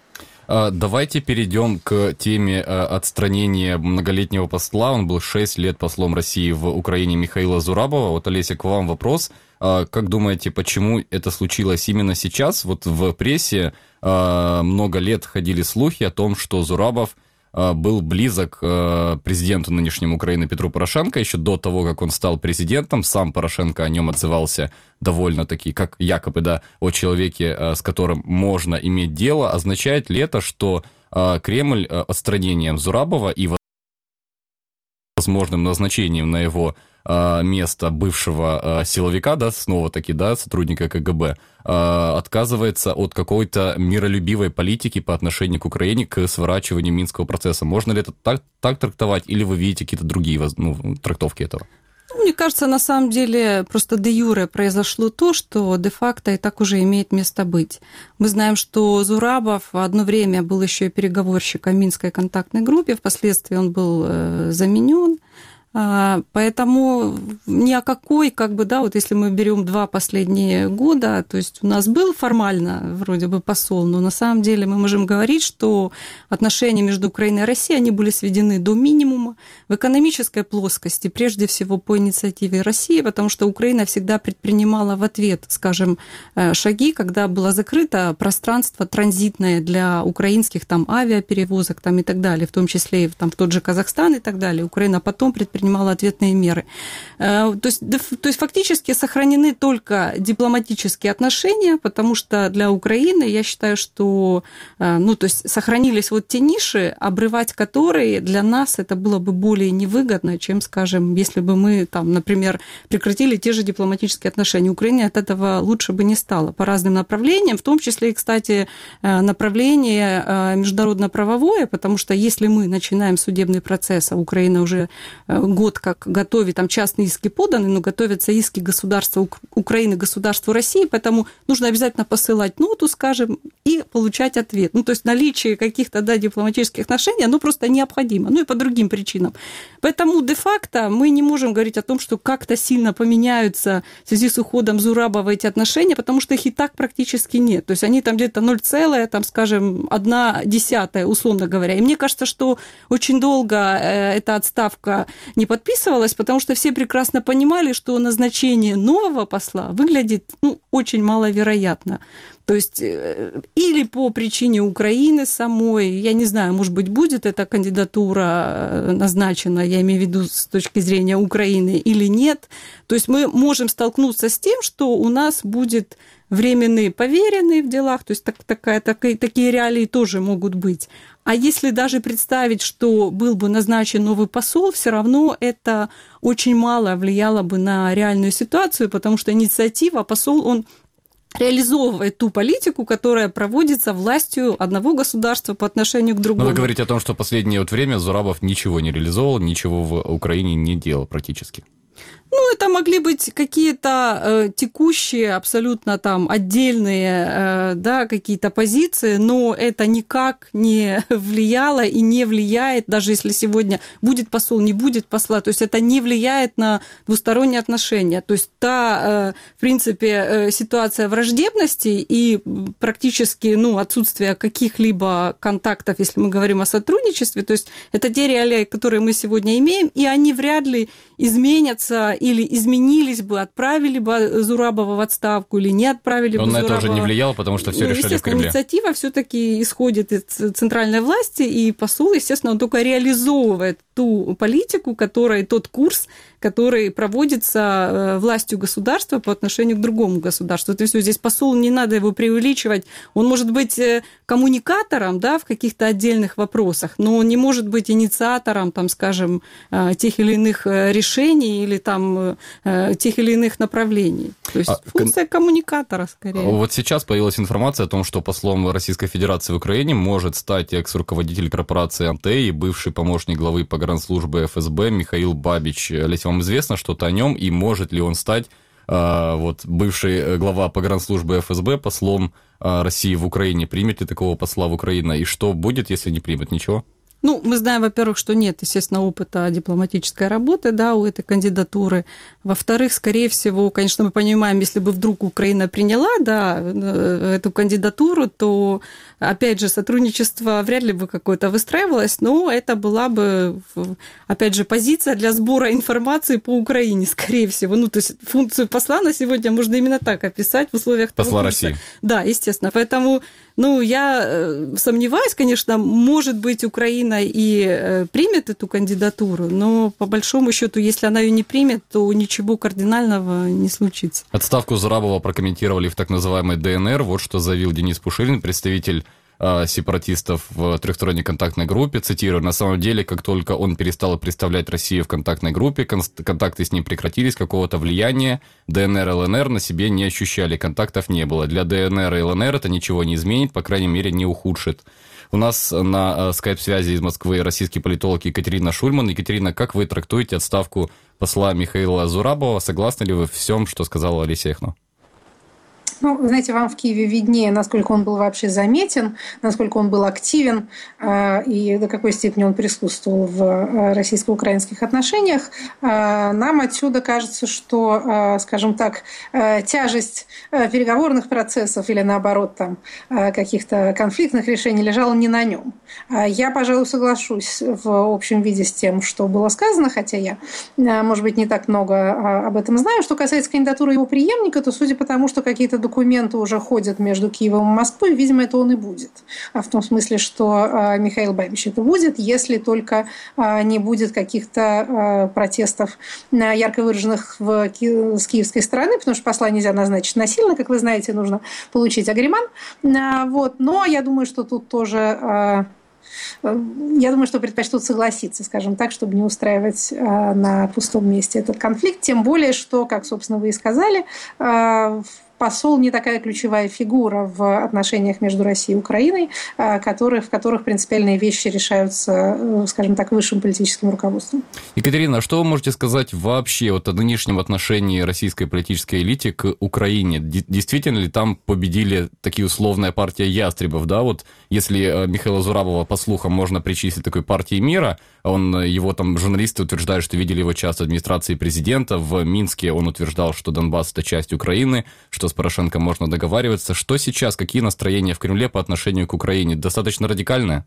Давайте перейдем к теме отстранения многолетнего посла. Он был шесть лет послом России в Украине, Михаила Зурабова. Вот, Олеся, к вам вопрос. Как думаете, почему это случилось именно сейчас? Вот в прессе много лет ходили слухи о том, что Зурабов был близок к президенту нынешнему Украины Петру Порошенко еще до того, как он стал президентом. Сам Порошенко о нем отзывался довольно-таки, как якобы, да, о человеке, с которым можно иметь дело. Означает ли это, что Кремль отстранением Зурабова и возможным назначением на его место бывшего силовика, да, снова-таки, да, сотрудника ка гэ бэ, отказывается от какой-то миролюбивой политики по отношению к Украине, к сворачиванию Минского процесса? Можно ли это так, так трактовать, или вы видите какие-то другие, ну, трактовки этого? Мне кажется, на самом деле просто де-юре произошло то, что де-факто и так уже имеет место быть. Мы знаем, что Зурабов одно время был еще и переговорщиком Минской контактной группе, впоследствии он был заменен. Поэтому ни о какой, как бы, да, вот если мы берем два последние года, то есть у нас был формально вроде бы посол, но на самом деле мы можем говорить, что отношения между Украиной и Россией, они были сведены до минимума в экономической плоскости, прежде всего по инициативе России, потому что Украина всегда предпринимала в ответ, скажем, шаги, когда было закрыто пространство транзитное для украинских там авиаперевозок там, и так далее, в том числе и там, в тот же Казахстан и так далее. Украина потом предпринимала принимала ответные меры. То есть, то есть фактически сохранены только дипломатические отношения, потому что для Украины, я считаю, что ну, то есть сохранились вот те ниши, обрывать которые для нас это было бы более невыгодно, чем, скажем, если бы мы, там, например, прекратили те же дипломатические отношения. Украине от этого лучше бы не стало по разным направлениям, в том числе и, кстати, направление международно-правовое, потому что если мы начинаем судебный процесс, а Украина уже год как готовит, там частные иски поданы, но готовятся иски государства Украины, государству России, поэтому нужно обязательно посылать ноту, скажем, и получать ответ. Ну, то есть наличие каких-то, да, дипломатических отношений, оно просто необходимо, ну и по другим причинам. Поэтому де-факто мы не можем говорить о том, что как-то сильно поменяются в связи с уходом Зурабова эти отношения, потому что их и так практически нет. То есть они там где-то ноль целых, там, скажем, одна десятая, условно говоря. И мне кажется, что очень долго эта отставка не подписывалась, потому что все прекрасно понимали, что назначение нового посла выглядит, ну, очень маловероятно. То есть или по причине Украины самой, я не знаю, может быть, будет эта кандидатура назначена, я имею в виду с точки зрения Украины, или нет. То есть мы можем столкнуться с тем, что у нас будет временный поверенный в делах, то есть так, такая, такие, такие реалии тоже могут быть. А если даже представить, что был бы назначен новый посол, все равно это очень мало влияло бы на реальную ситуацию, потому что инициатива, посол, он реализовывает ту политику, которая проводится властью одного государства по отношению к другому. Но вы говорите о том, что в последнее вот время Зурабов ничего не реализовал, ничего в Украине не делал практически. Ну, это могли быть какие-то э, текущие, абсолютно там отдельные, э, да, какие-то позиции, но это никак не влияло и не влияет, даже если сегодня будет посол, не будет посла, то есть это не влияет на двусторонние отношения. То есть та, э, в принципе, э, ситуация враждебности и практически, ну, отсутствие каких-либо контактов, если мы говорим о сотрудничестве, то есть это те реалии, которые мы сегодня имеем, и они вряд ли изменятся или изменились бы, отправили бы Зурабова в отставку или не отправили Он бы Зурабова. Он на это уже не влиял, потому что все ну, решали в Кремле. Инициатива все-таки исходит из центральной власти, и посол, естественно, он только реализовывает ту политику, которая, тот курс, который проводится властью государства по отношению к другому государству. Это все. Здесь посол, не надо его преувеличивать. Он может быть коммуникатором, да, в каких-то отдельных вопросах, но он не может быть инициатором, там, скажем, тех или иных решений или там тех или иных направлений. То есть а, функция коммуникатора, скорее. Вот сейчас появилась информация о том, что послом Российской Федерации в Украине может стать экс-руководитель корпорации «Антей» и бывший помощник главы погранслужбы эф эс бэ Михаил Бабич. Олеся, вам известно что-то о нем, и может ли он стать э, вот, бывший глава погранслужбы эф эс бэ послом э, России в Украине? Примет ли такого посла в Украину? И что будет, если не примет? Ничего? Ну, мы знаем, во-первых, что нет, естественно, опыта дипломатической работы, да, у этой кандидатуры. Во-вторых, скорее всего, конечно, мы понимаем, если бы вдруг Украина приняла, да, эту кандидатуру, то, опять же, сотрудничество вряд ли бы какое-то выстраивалось, но это была бы, опять же, позиция для сбора информации по Украине, скорее всего. Ну, то есть функцию посла на сегодня можно именно так описать в условиях того посла курса. России. Да, естественно. Поэтому, ну, я сомневаюсь, конечно, может быть, Украина и примет эту кандидатуру, но по большому счету, если она ее не примет, то ничего кардинального не случится. Отставку Зурабова прокомментировали в так называемой дэ эн эр. Вот что заявил Денис Пушилин, представитель э, сепаратистов в трехсторонней контактной группе. Цитирую: «На самом деле, как только он перестал представлять Россию в контактной группе, контакты с ним прекратились, какого-то влияния дэ эн эр и эл эн эр на себе не ощущали, контактов не было. Для дэ эн эр и эл эн эр это ничего не изменит, по крайней мере, не ухудшит». У нас на скайп-связи из Москвы российский политолог Екатерина Шульман. Екатерина, как вы трактуете отставку посла Михаила Зурабова? Согласны ли вы в всем, что сказала Олеся Яхно? Ну, знаете, вам в Киеве виднее, насколько он был вообще заметен, насколько он был активен и до какой степени он присутствовал в российско-украинских отношениях. Нам отсюда кажется, что, скажем так, тяжесть переговорных процессов или, наоборот, там, каких-то конфликтных решений лежала не на нем. Я, пожалуй, соглашусь в общем виде с тем, что было сказано, хотя я, может быть, не так много об этом знаю. Что касается кандидатуры его преемника, то, судя по тому, что какие-то документы уже ходят между Киевом и Москвой, видимо, это он и будет. В том смысле, что Михаил Бабич это будет, если только не будет каких-то протестов ярко выраженных в ки- с киевской стороны, потому что посла нельзя назначить насильно, как вы знаете, нужно получить агриман. Вот. Но я думаю, что тут тоже... Я думаю, что предпочтут согласиться, скажем так, чтобы не устраивать на пустом месте этот конфликт. Тем более, что, как, собственно, вы и сказали, посол не такая ключевая фигура в отношениях между Россией и Украиной, которые, в которых принципиальные вещи решаются, скажем так, высшим политическим руководством. Екатерина, что вы можете сказать вообще вот о нынешнем отношении российской политической элиты к Украине? Действительно ли там победили такие условная партия ястребов? Да? Вот если Михаила Зурабова, по слухам, можно причислить такой партии мира, он, его там журналисты утверждают, что видели его часто в администрации президента. В Минске он утверждал, что Донбасс – это часть Украины, что с Порошенко можно договариваться. Что сейчас, какие настроения в Кремле по отношению к Украине? Достаточно радикальные?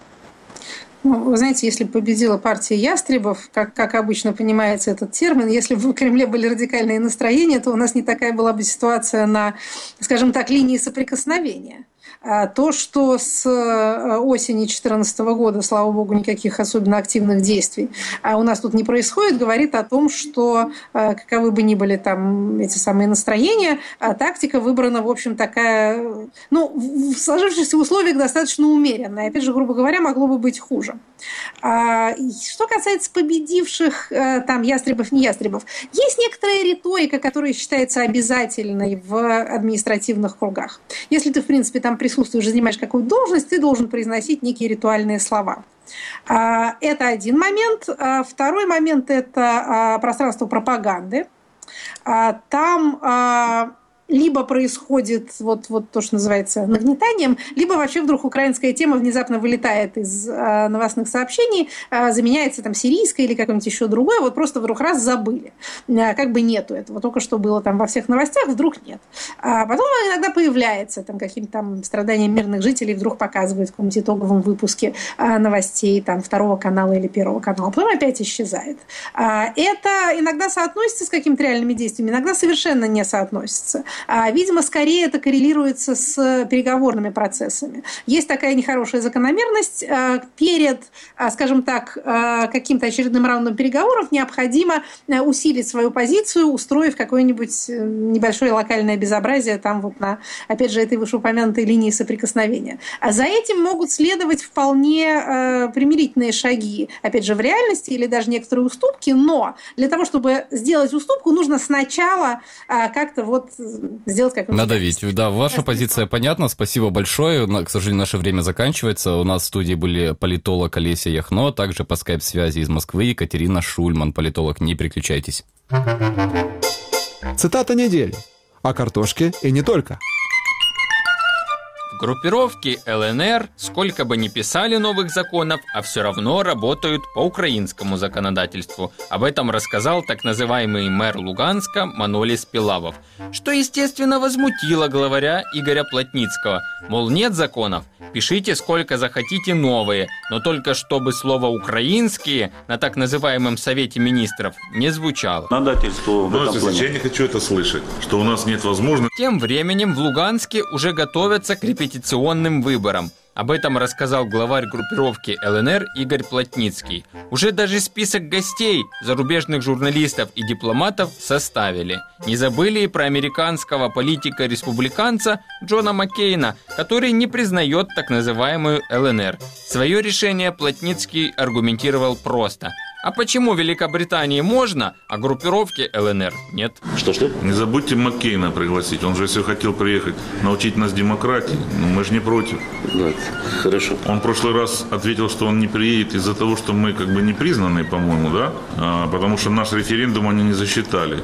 Ну, вы знаете, если победила партия ястребов, как, как обычно понимается этот термин, если бы в Кремле были радикальные настроения, то у нас не такая была бы ситуация на, скажем так, линии соприкосновения. То, что с осени две тысячи четырнадцатого года, слава богу, никаких особенно активных действий у нас тут не происходит, говорит о том, что каковы бы ни были там эти самые настроения, тактика выбрана, в общем, такая, ну, в сложившихся условиях достаточно умеренная. Опять же, грубо говоря, могло бы быть хуже. Что касается победивших там ястребов, не ястребов, есть некоторая риторика, которая считается обязательной в административных кругах. Если ты, в принципе, там присутствуешь, занимаешь какую-то должность, ты должен произносить некие ритуальные слова. Это один момент. Второй момент – это пространство пропаганды. Там либо происходит вот, вот то, что называется нагнетанием, либо вообще вдруг украинская тема внезапно вылетает из э, новостных сообщений, э, заменяется там сирийской или какой-нибудь еще другой, вот просто вдруг раз забыли. Э, как бы нету этого. Только что было там во всех новостях, вдруг нет. А потом иногда появляется там каким-то там страданием мирных жителей, вдруг показывают в каком-нибудь итоговом выпуске э, новостей там второго канала или первого канала. Потом опять исчезает. Э, это иногда соотносится с какими-то реальными действиями, иногда совершенно не соотносится. Видимо, скорее это коррелируется с переговорными процессами. Есть такая нехорошая закономерность. Перед, скажем так, каким-то очередным раундом переговоров необходимо усилить свою позицию, устроив какое-нибудь небольшое локальное безобразие там вот на, опять же, этой вышеупомянутой линии соприкосновения. А за этим могут следовать вполне примирительные шаги, опять же, в реальности или даже некоторые уступки, но для того, чтобы сделать уступку, нужно сначала как-то вот сделать как-то... Надавить. Да, ваша позиция понятна. Спасибо большое. К сожалению, наше время заканчивается. У нас в студии были политолог Олеся Яхно, также по скайп-связи из Москвы Екатерина Шульман, политолог. Не переключайтесь. Цитата недели. О картошке и не только. Группировки ЛНР, сколько бы ни писали новых законов, а все равно работают по украинскому законодательству. Об этом рассказал так называемый мэр Луганска Манолис Пилавов, что, естественно, возмутило главаря Игоря Плотницкого. Мол, нет законов, пишите сколько захотите новые, но только чтобы слово «украинские» на так называемом Совете Министров не звучало. Надательство в этом плане. Я не хочу это слышать, что у нас нет возможности. Тем временем в Луганске уже готовятся к репетиционным выборам. Об этом рассказал главарь группировки ЛНР Игорь Плотницкий. Уже даже список гостей, зарубежных журналистов и дипломатов составили. Не забыли и про американского политика-республиканца Джона Маккейна, который не признает так называемую ЛНР. Свое решение Плотницкий аргументировал просто. А почему Великобритании можно, а группировке ЛНР нет? Что-что? Не забудьте Маккейна пригласить. Он же все хотел приехать, научить нас демократии. Но мы же не против. Да, хорошо. Он в прошлый раз ответил, что он не приедет из-за того, что мы как бы не признаны, по-моему, да? А, потому что наш референдум они не засчитали.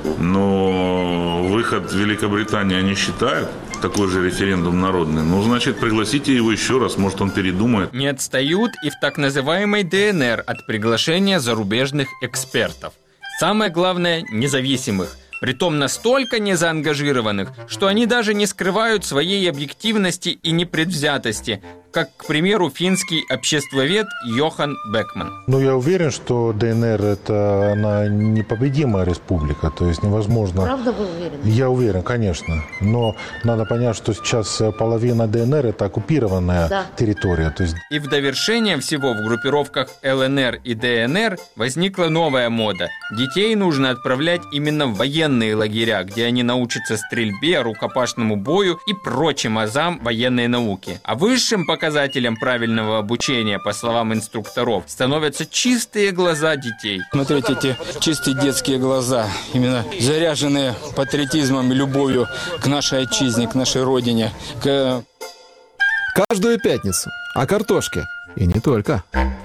Но выход Великобритании они считают. Такой же референдум народный. Ну, значит, пригласите его еще раз, может, он передумает. Не отстают и в так называемой ДНР от приглашения зарубежных экспертов. Самое главное, независимых. Притом настолько незаангажированных, что они даже не скрывают своей объективности и непредвзятости, как, к примеру, финский обществовед Йохан Бекман. Ну, я уверен, что ДНР – это она непобедимая республика, то есть невозможно... Правда вы уверены? Я уверен, конечно, но надо понять, что сейчас половина ДНР – это оккупированная да. территория. То есть... И в довершение всего в группировках ЛНР и ДНР возникла новая мода. Детей нужно отправлять именно в военные лагеря, где они научатся стрельбе, рукопашному бою и прочим азам военной науки. А высшим показателем правильного обучения, по словам инструкторов, становятся чистые глаза детей. Смотрите, эти чистые детские глаза, именно заряженные патриотизмом и любовью к нашей отчизне, к нашей родине. К... Каждую пятницу о картошке и не только.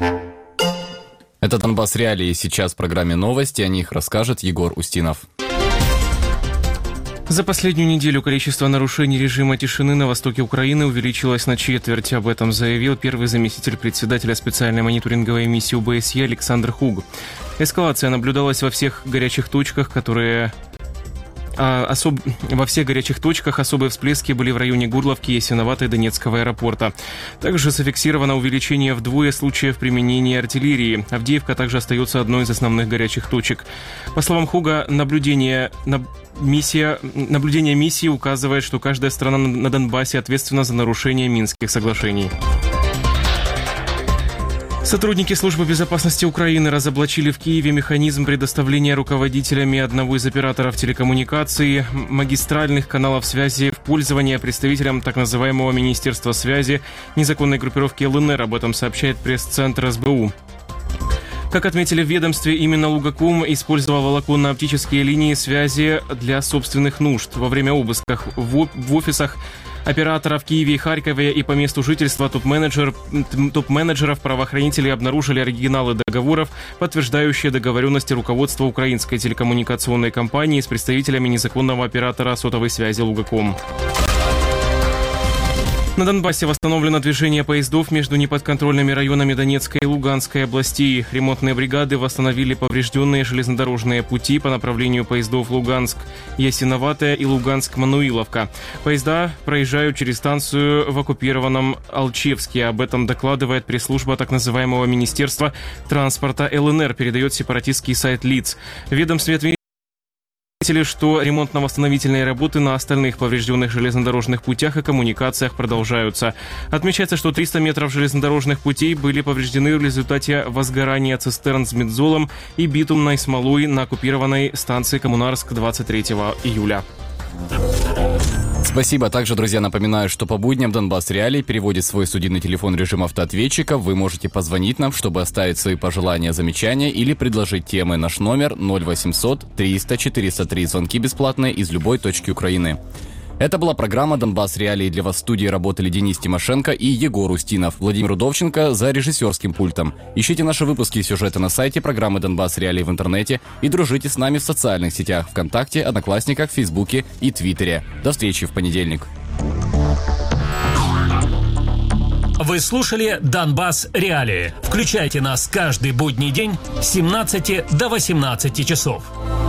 Это Донбасс Реалии. Сейчас в программе новости. О них расскажет Егор Устинов. За последнюю неделю количество нарушений режима тишины на востоке Украины увеличилось на четверть. Об этом заявил первый заместитель председателя специальной мониторинговой миссии ОБСЕ Александр Хуг. Эскалация наблюдалась во всех горячих точках, которые А особ... Во всех горячих точках особые всплески были в районе Гурловки, Ясиноватой, Донецкого аэропорта. Также зафиксировано увеличение вдвое случаев применения артиллерии. Авдеевка также остается одной из основных горячих точек. По словам Хуга, наблюдение... Миссия, наблюдение миссии указывает, что каждая страна на Донбассе ответственна за нарушение Минских соглашений. Сотрудники Службы безопасности Украины разоблачили в Киеве механизм предоставления руководителями одного из операторов телекоммуникаций магистральных каналов связи в пользование представителям так называемого Министерства связи незаконной группировки ЛНР. Об этом сообщает пресс-центр СБУ. Как отметили в ведомстве, именно Лугаком использовал волоконно-оптические линии связи для собственных нужд. Во время обысков в, в офисах оператора в Киеве и Харькове и по месту жительства топ-менеджер, топ-менеджеров правоохранители обнаружили оригиналы договоров, подтверждающие договоренности руководства украинской телекоммуникационной компании с представителями незаконного оператора сотовой связи Лугаком. На Донбассе восстановлено движение поездов между неподконтрольными районами Донецкой и Луганской областей. Ремонтные бригады восстановили поврежденные железнодорожные пути по направлению поездов Луганск-Ясиноватая и Луганск-Мануиловка. Поезда проезжают через станцию в оккупированном Алчевске. Об этом докладывает пресс-служба так называемого Министерства транспорта ЛНР, передает сепаратистский сайт ЛИЦ. В ведомстве отметили, что ремонтно-восстановительные работы на остальных поврежденных железнодорожных путях и коммуникациях продолжаются. Отмечается, что триста метров железнодорожных путей были повреждены в результате возгорания цистерн с бензолом и битумной смолой на оккупированной станции Коммунарск двадцать третьего июля. Спасибо. Также, друзья, напоминаю, что по будням Донбасс Реалии переводит свой студийный телефон в режим автоответчика. Вы можете позвонить нам, чтобы оставить свои пожелания, замечания или предложить темы. Наш номер ноль восемьсот триста четыреста три. Звонки бесплатные из любой точки Украины. Это была программа «Донбасс Реалии». Для вас в студии работали Денис Тимошенко и Егор Устинов. Владимир Удовченко за режиссерским пультом. Ищите наши выпуски и сюжеты на сайте программы «Донбасс Реалии» в интернете и дружите с нами в социальных сетях ВКонтакте, Одноклассниках, Фейсбуке и Твиттере. До встречи в понедельник. Вы слушали «Донбасс Реалии». Включайте нас каждый будний день с семнадцати до восемнадцати часов.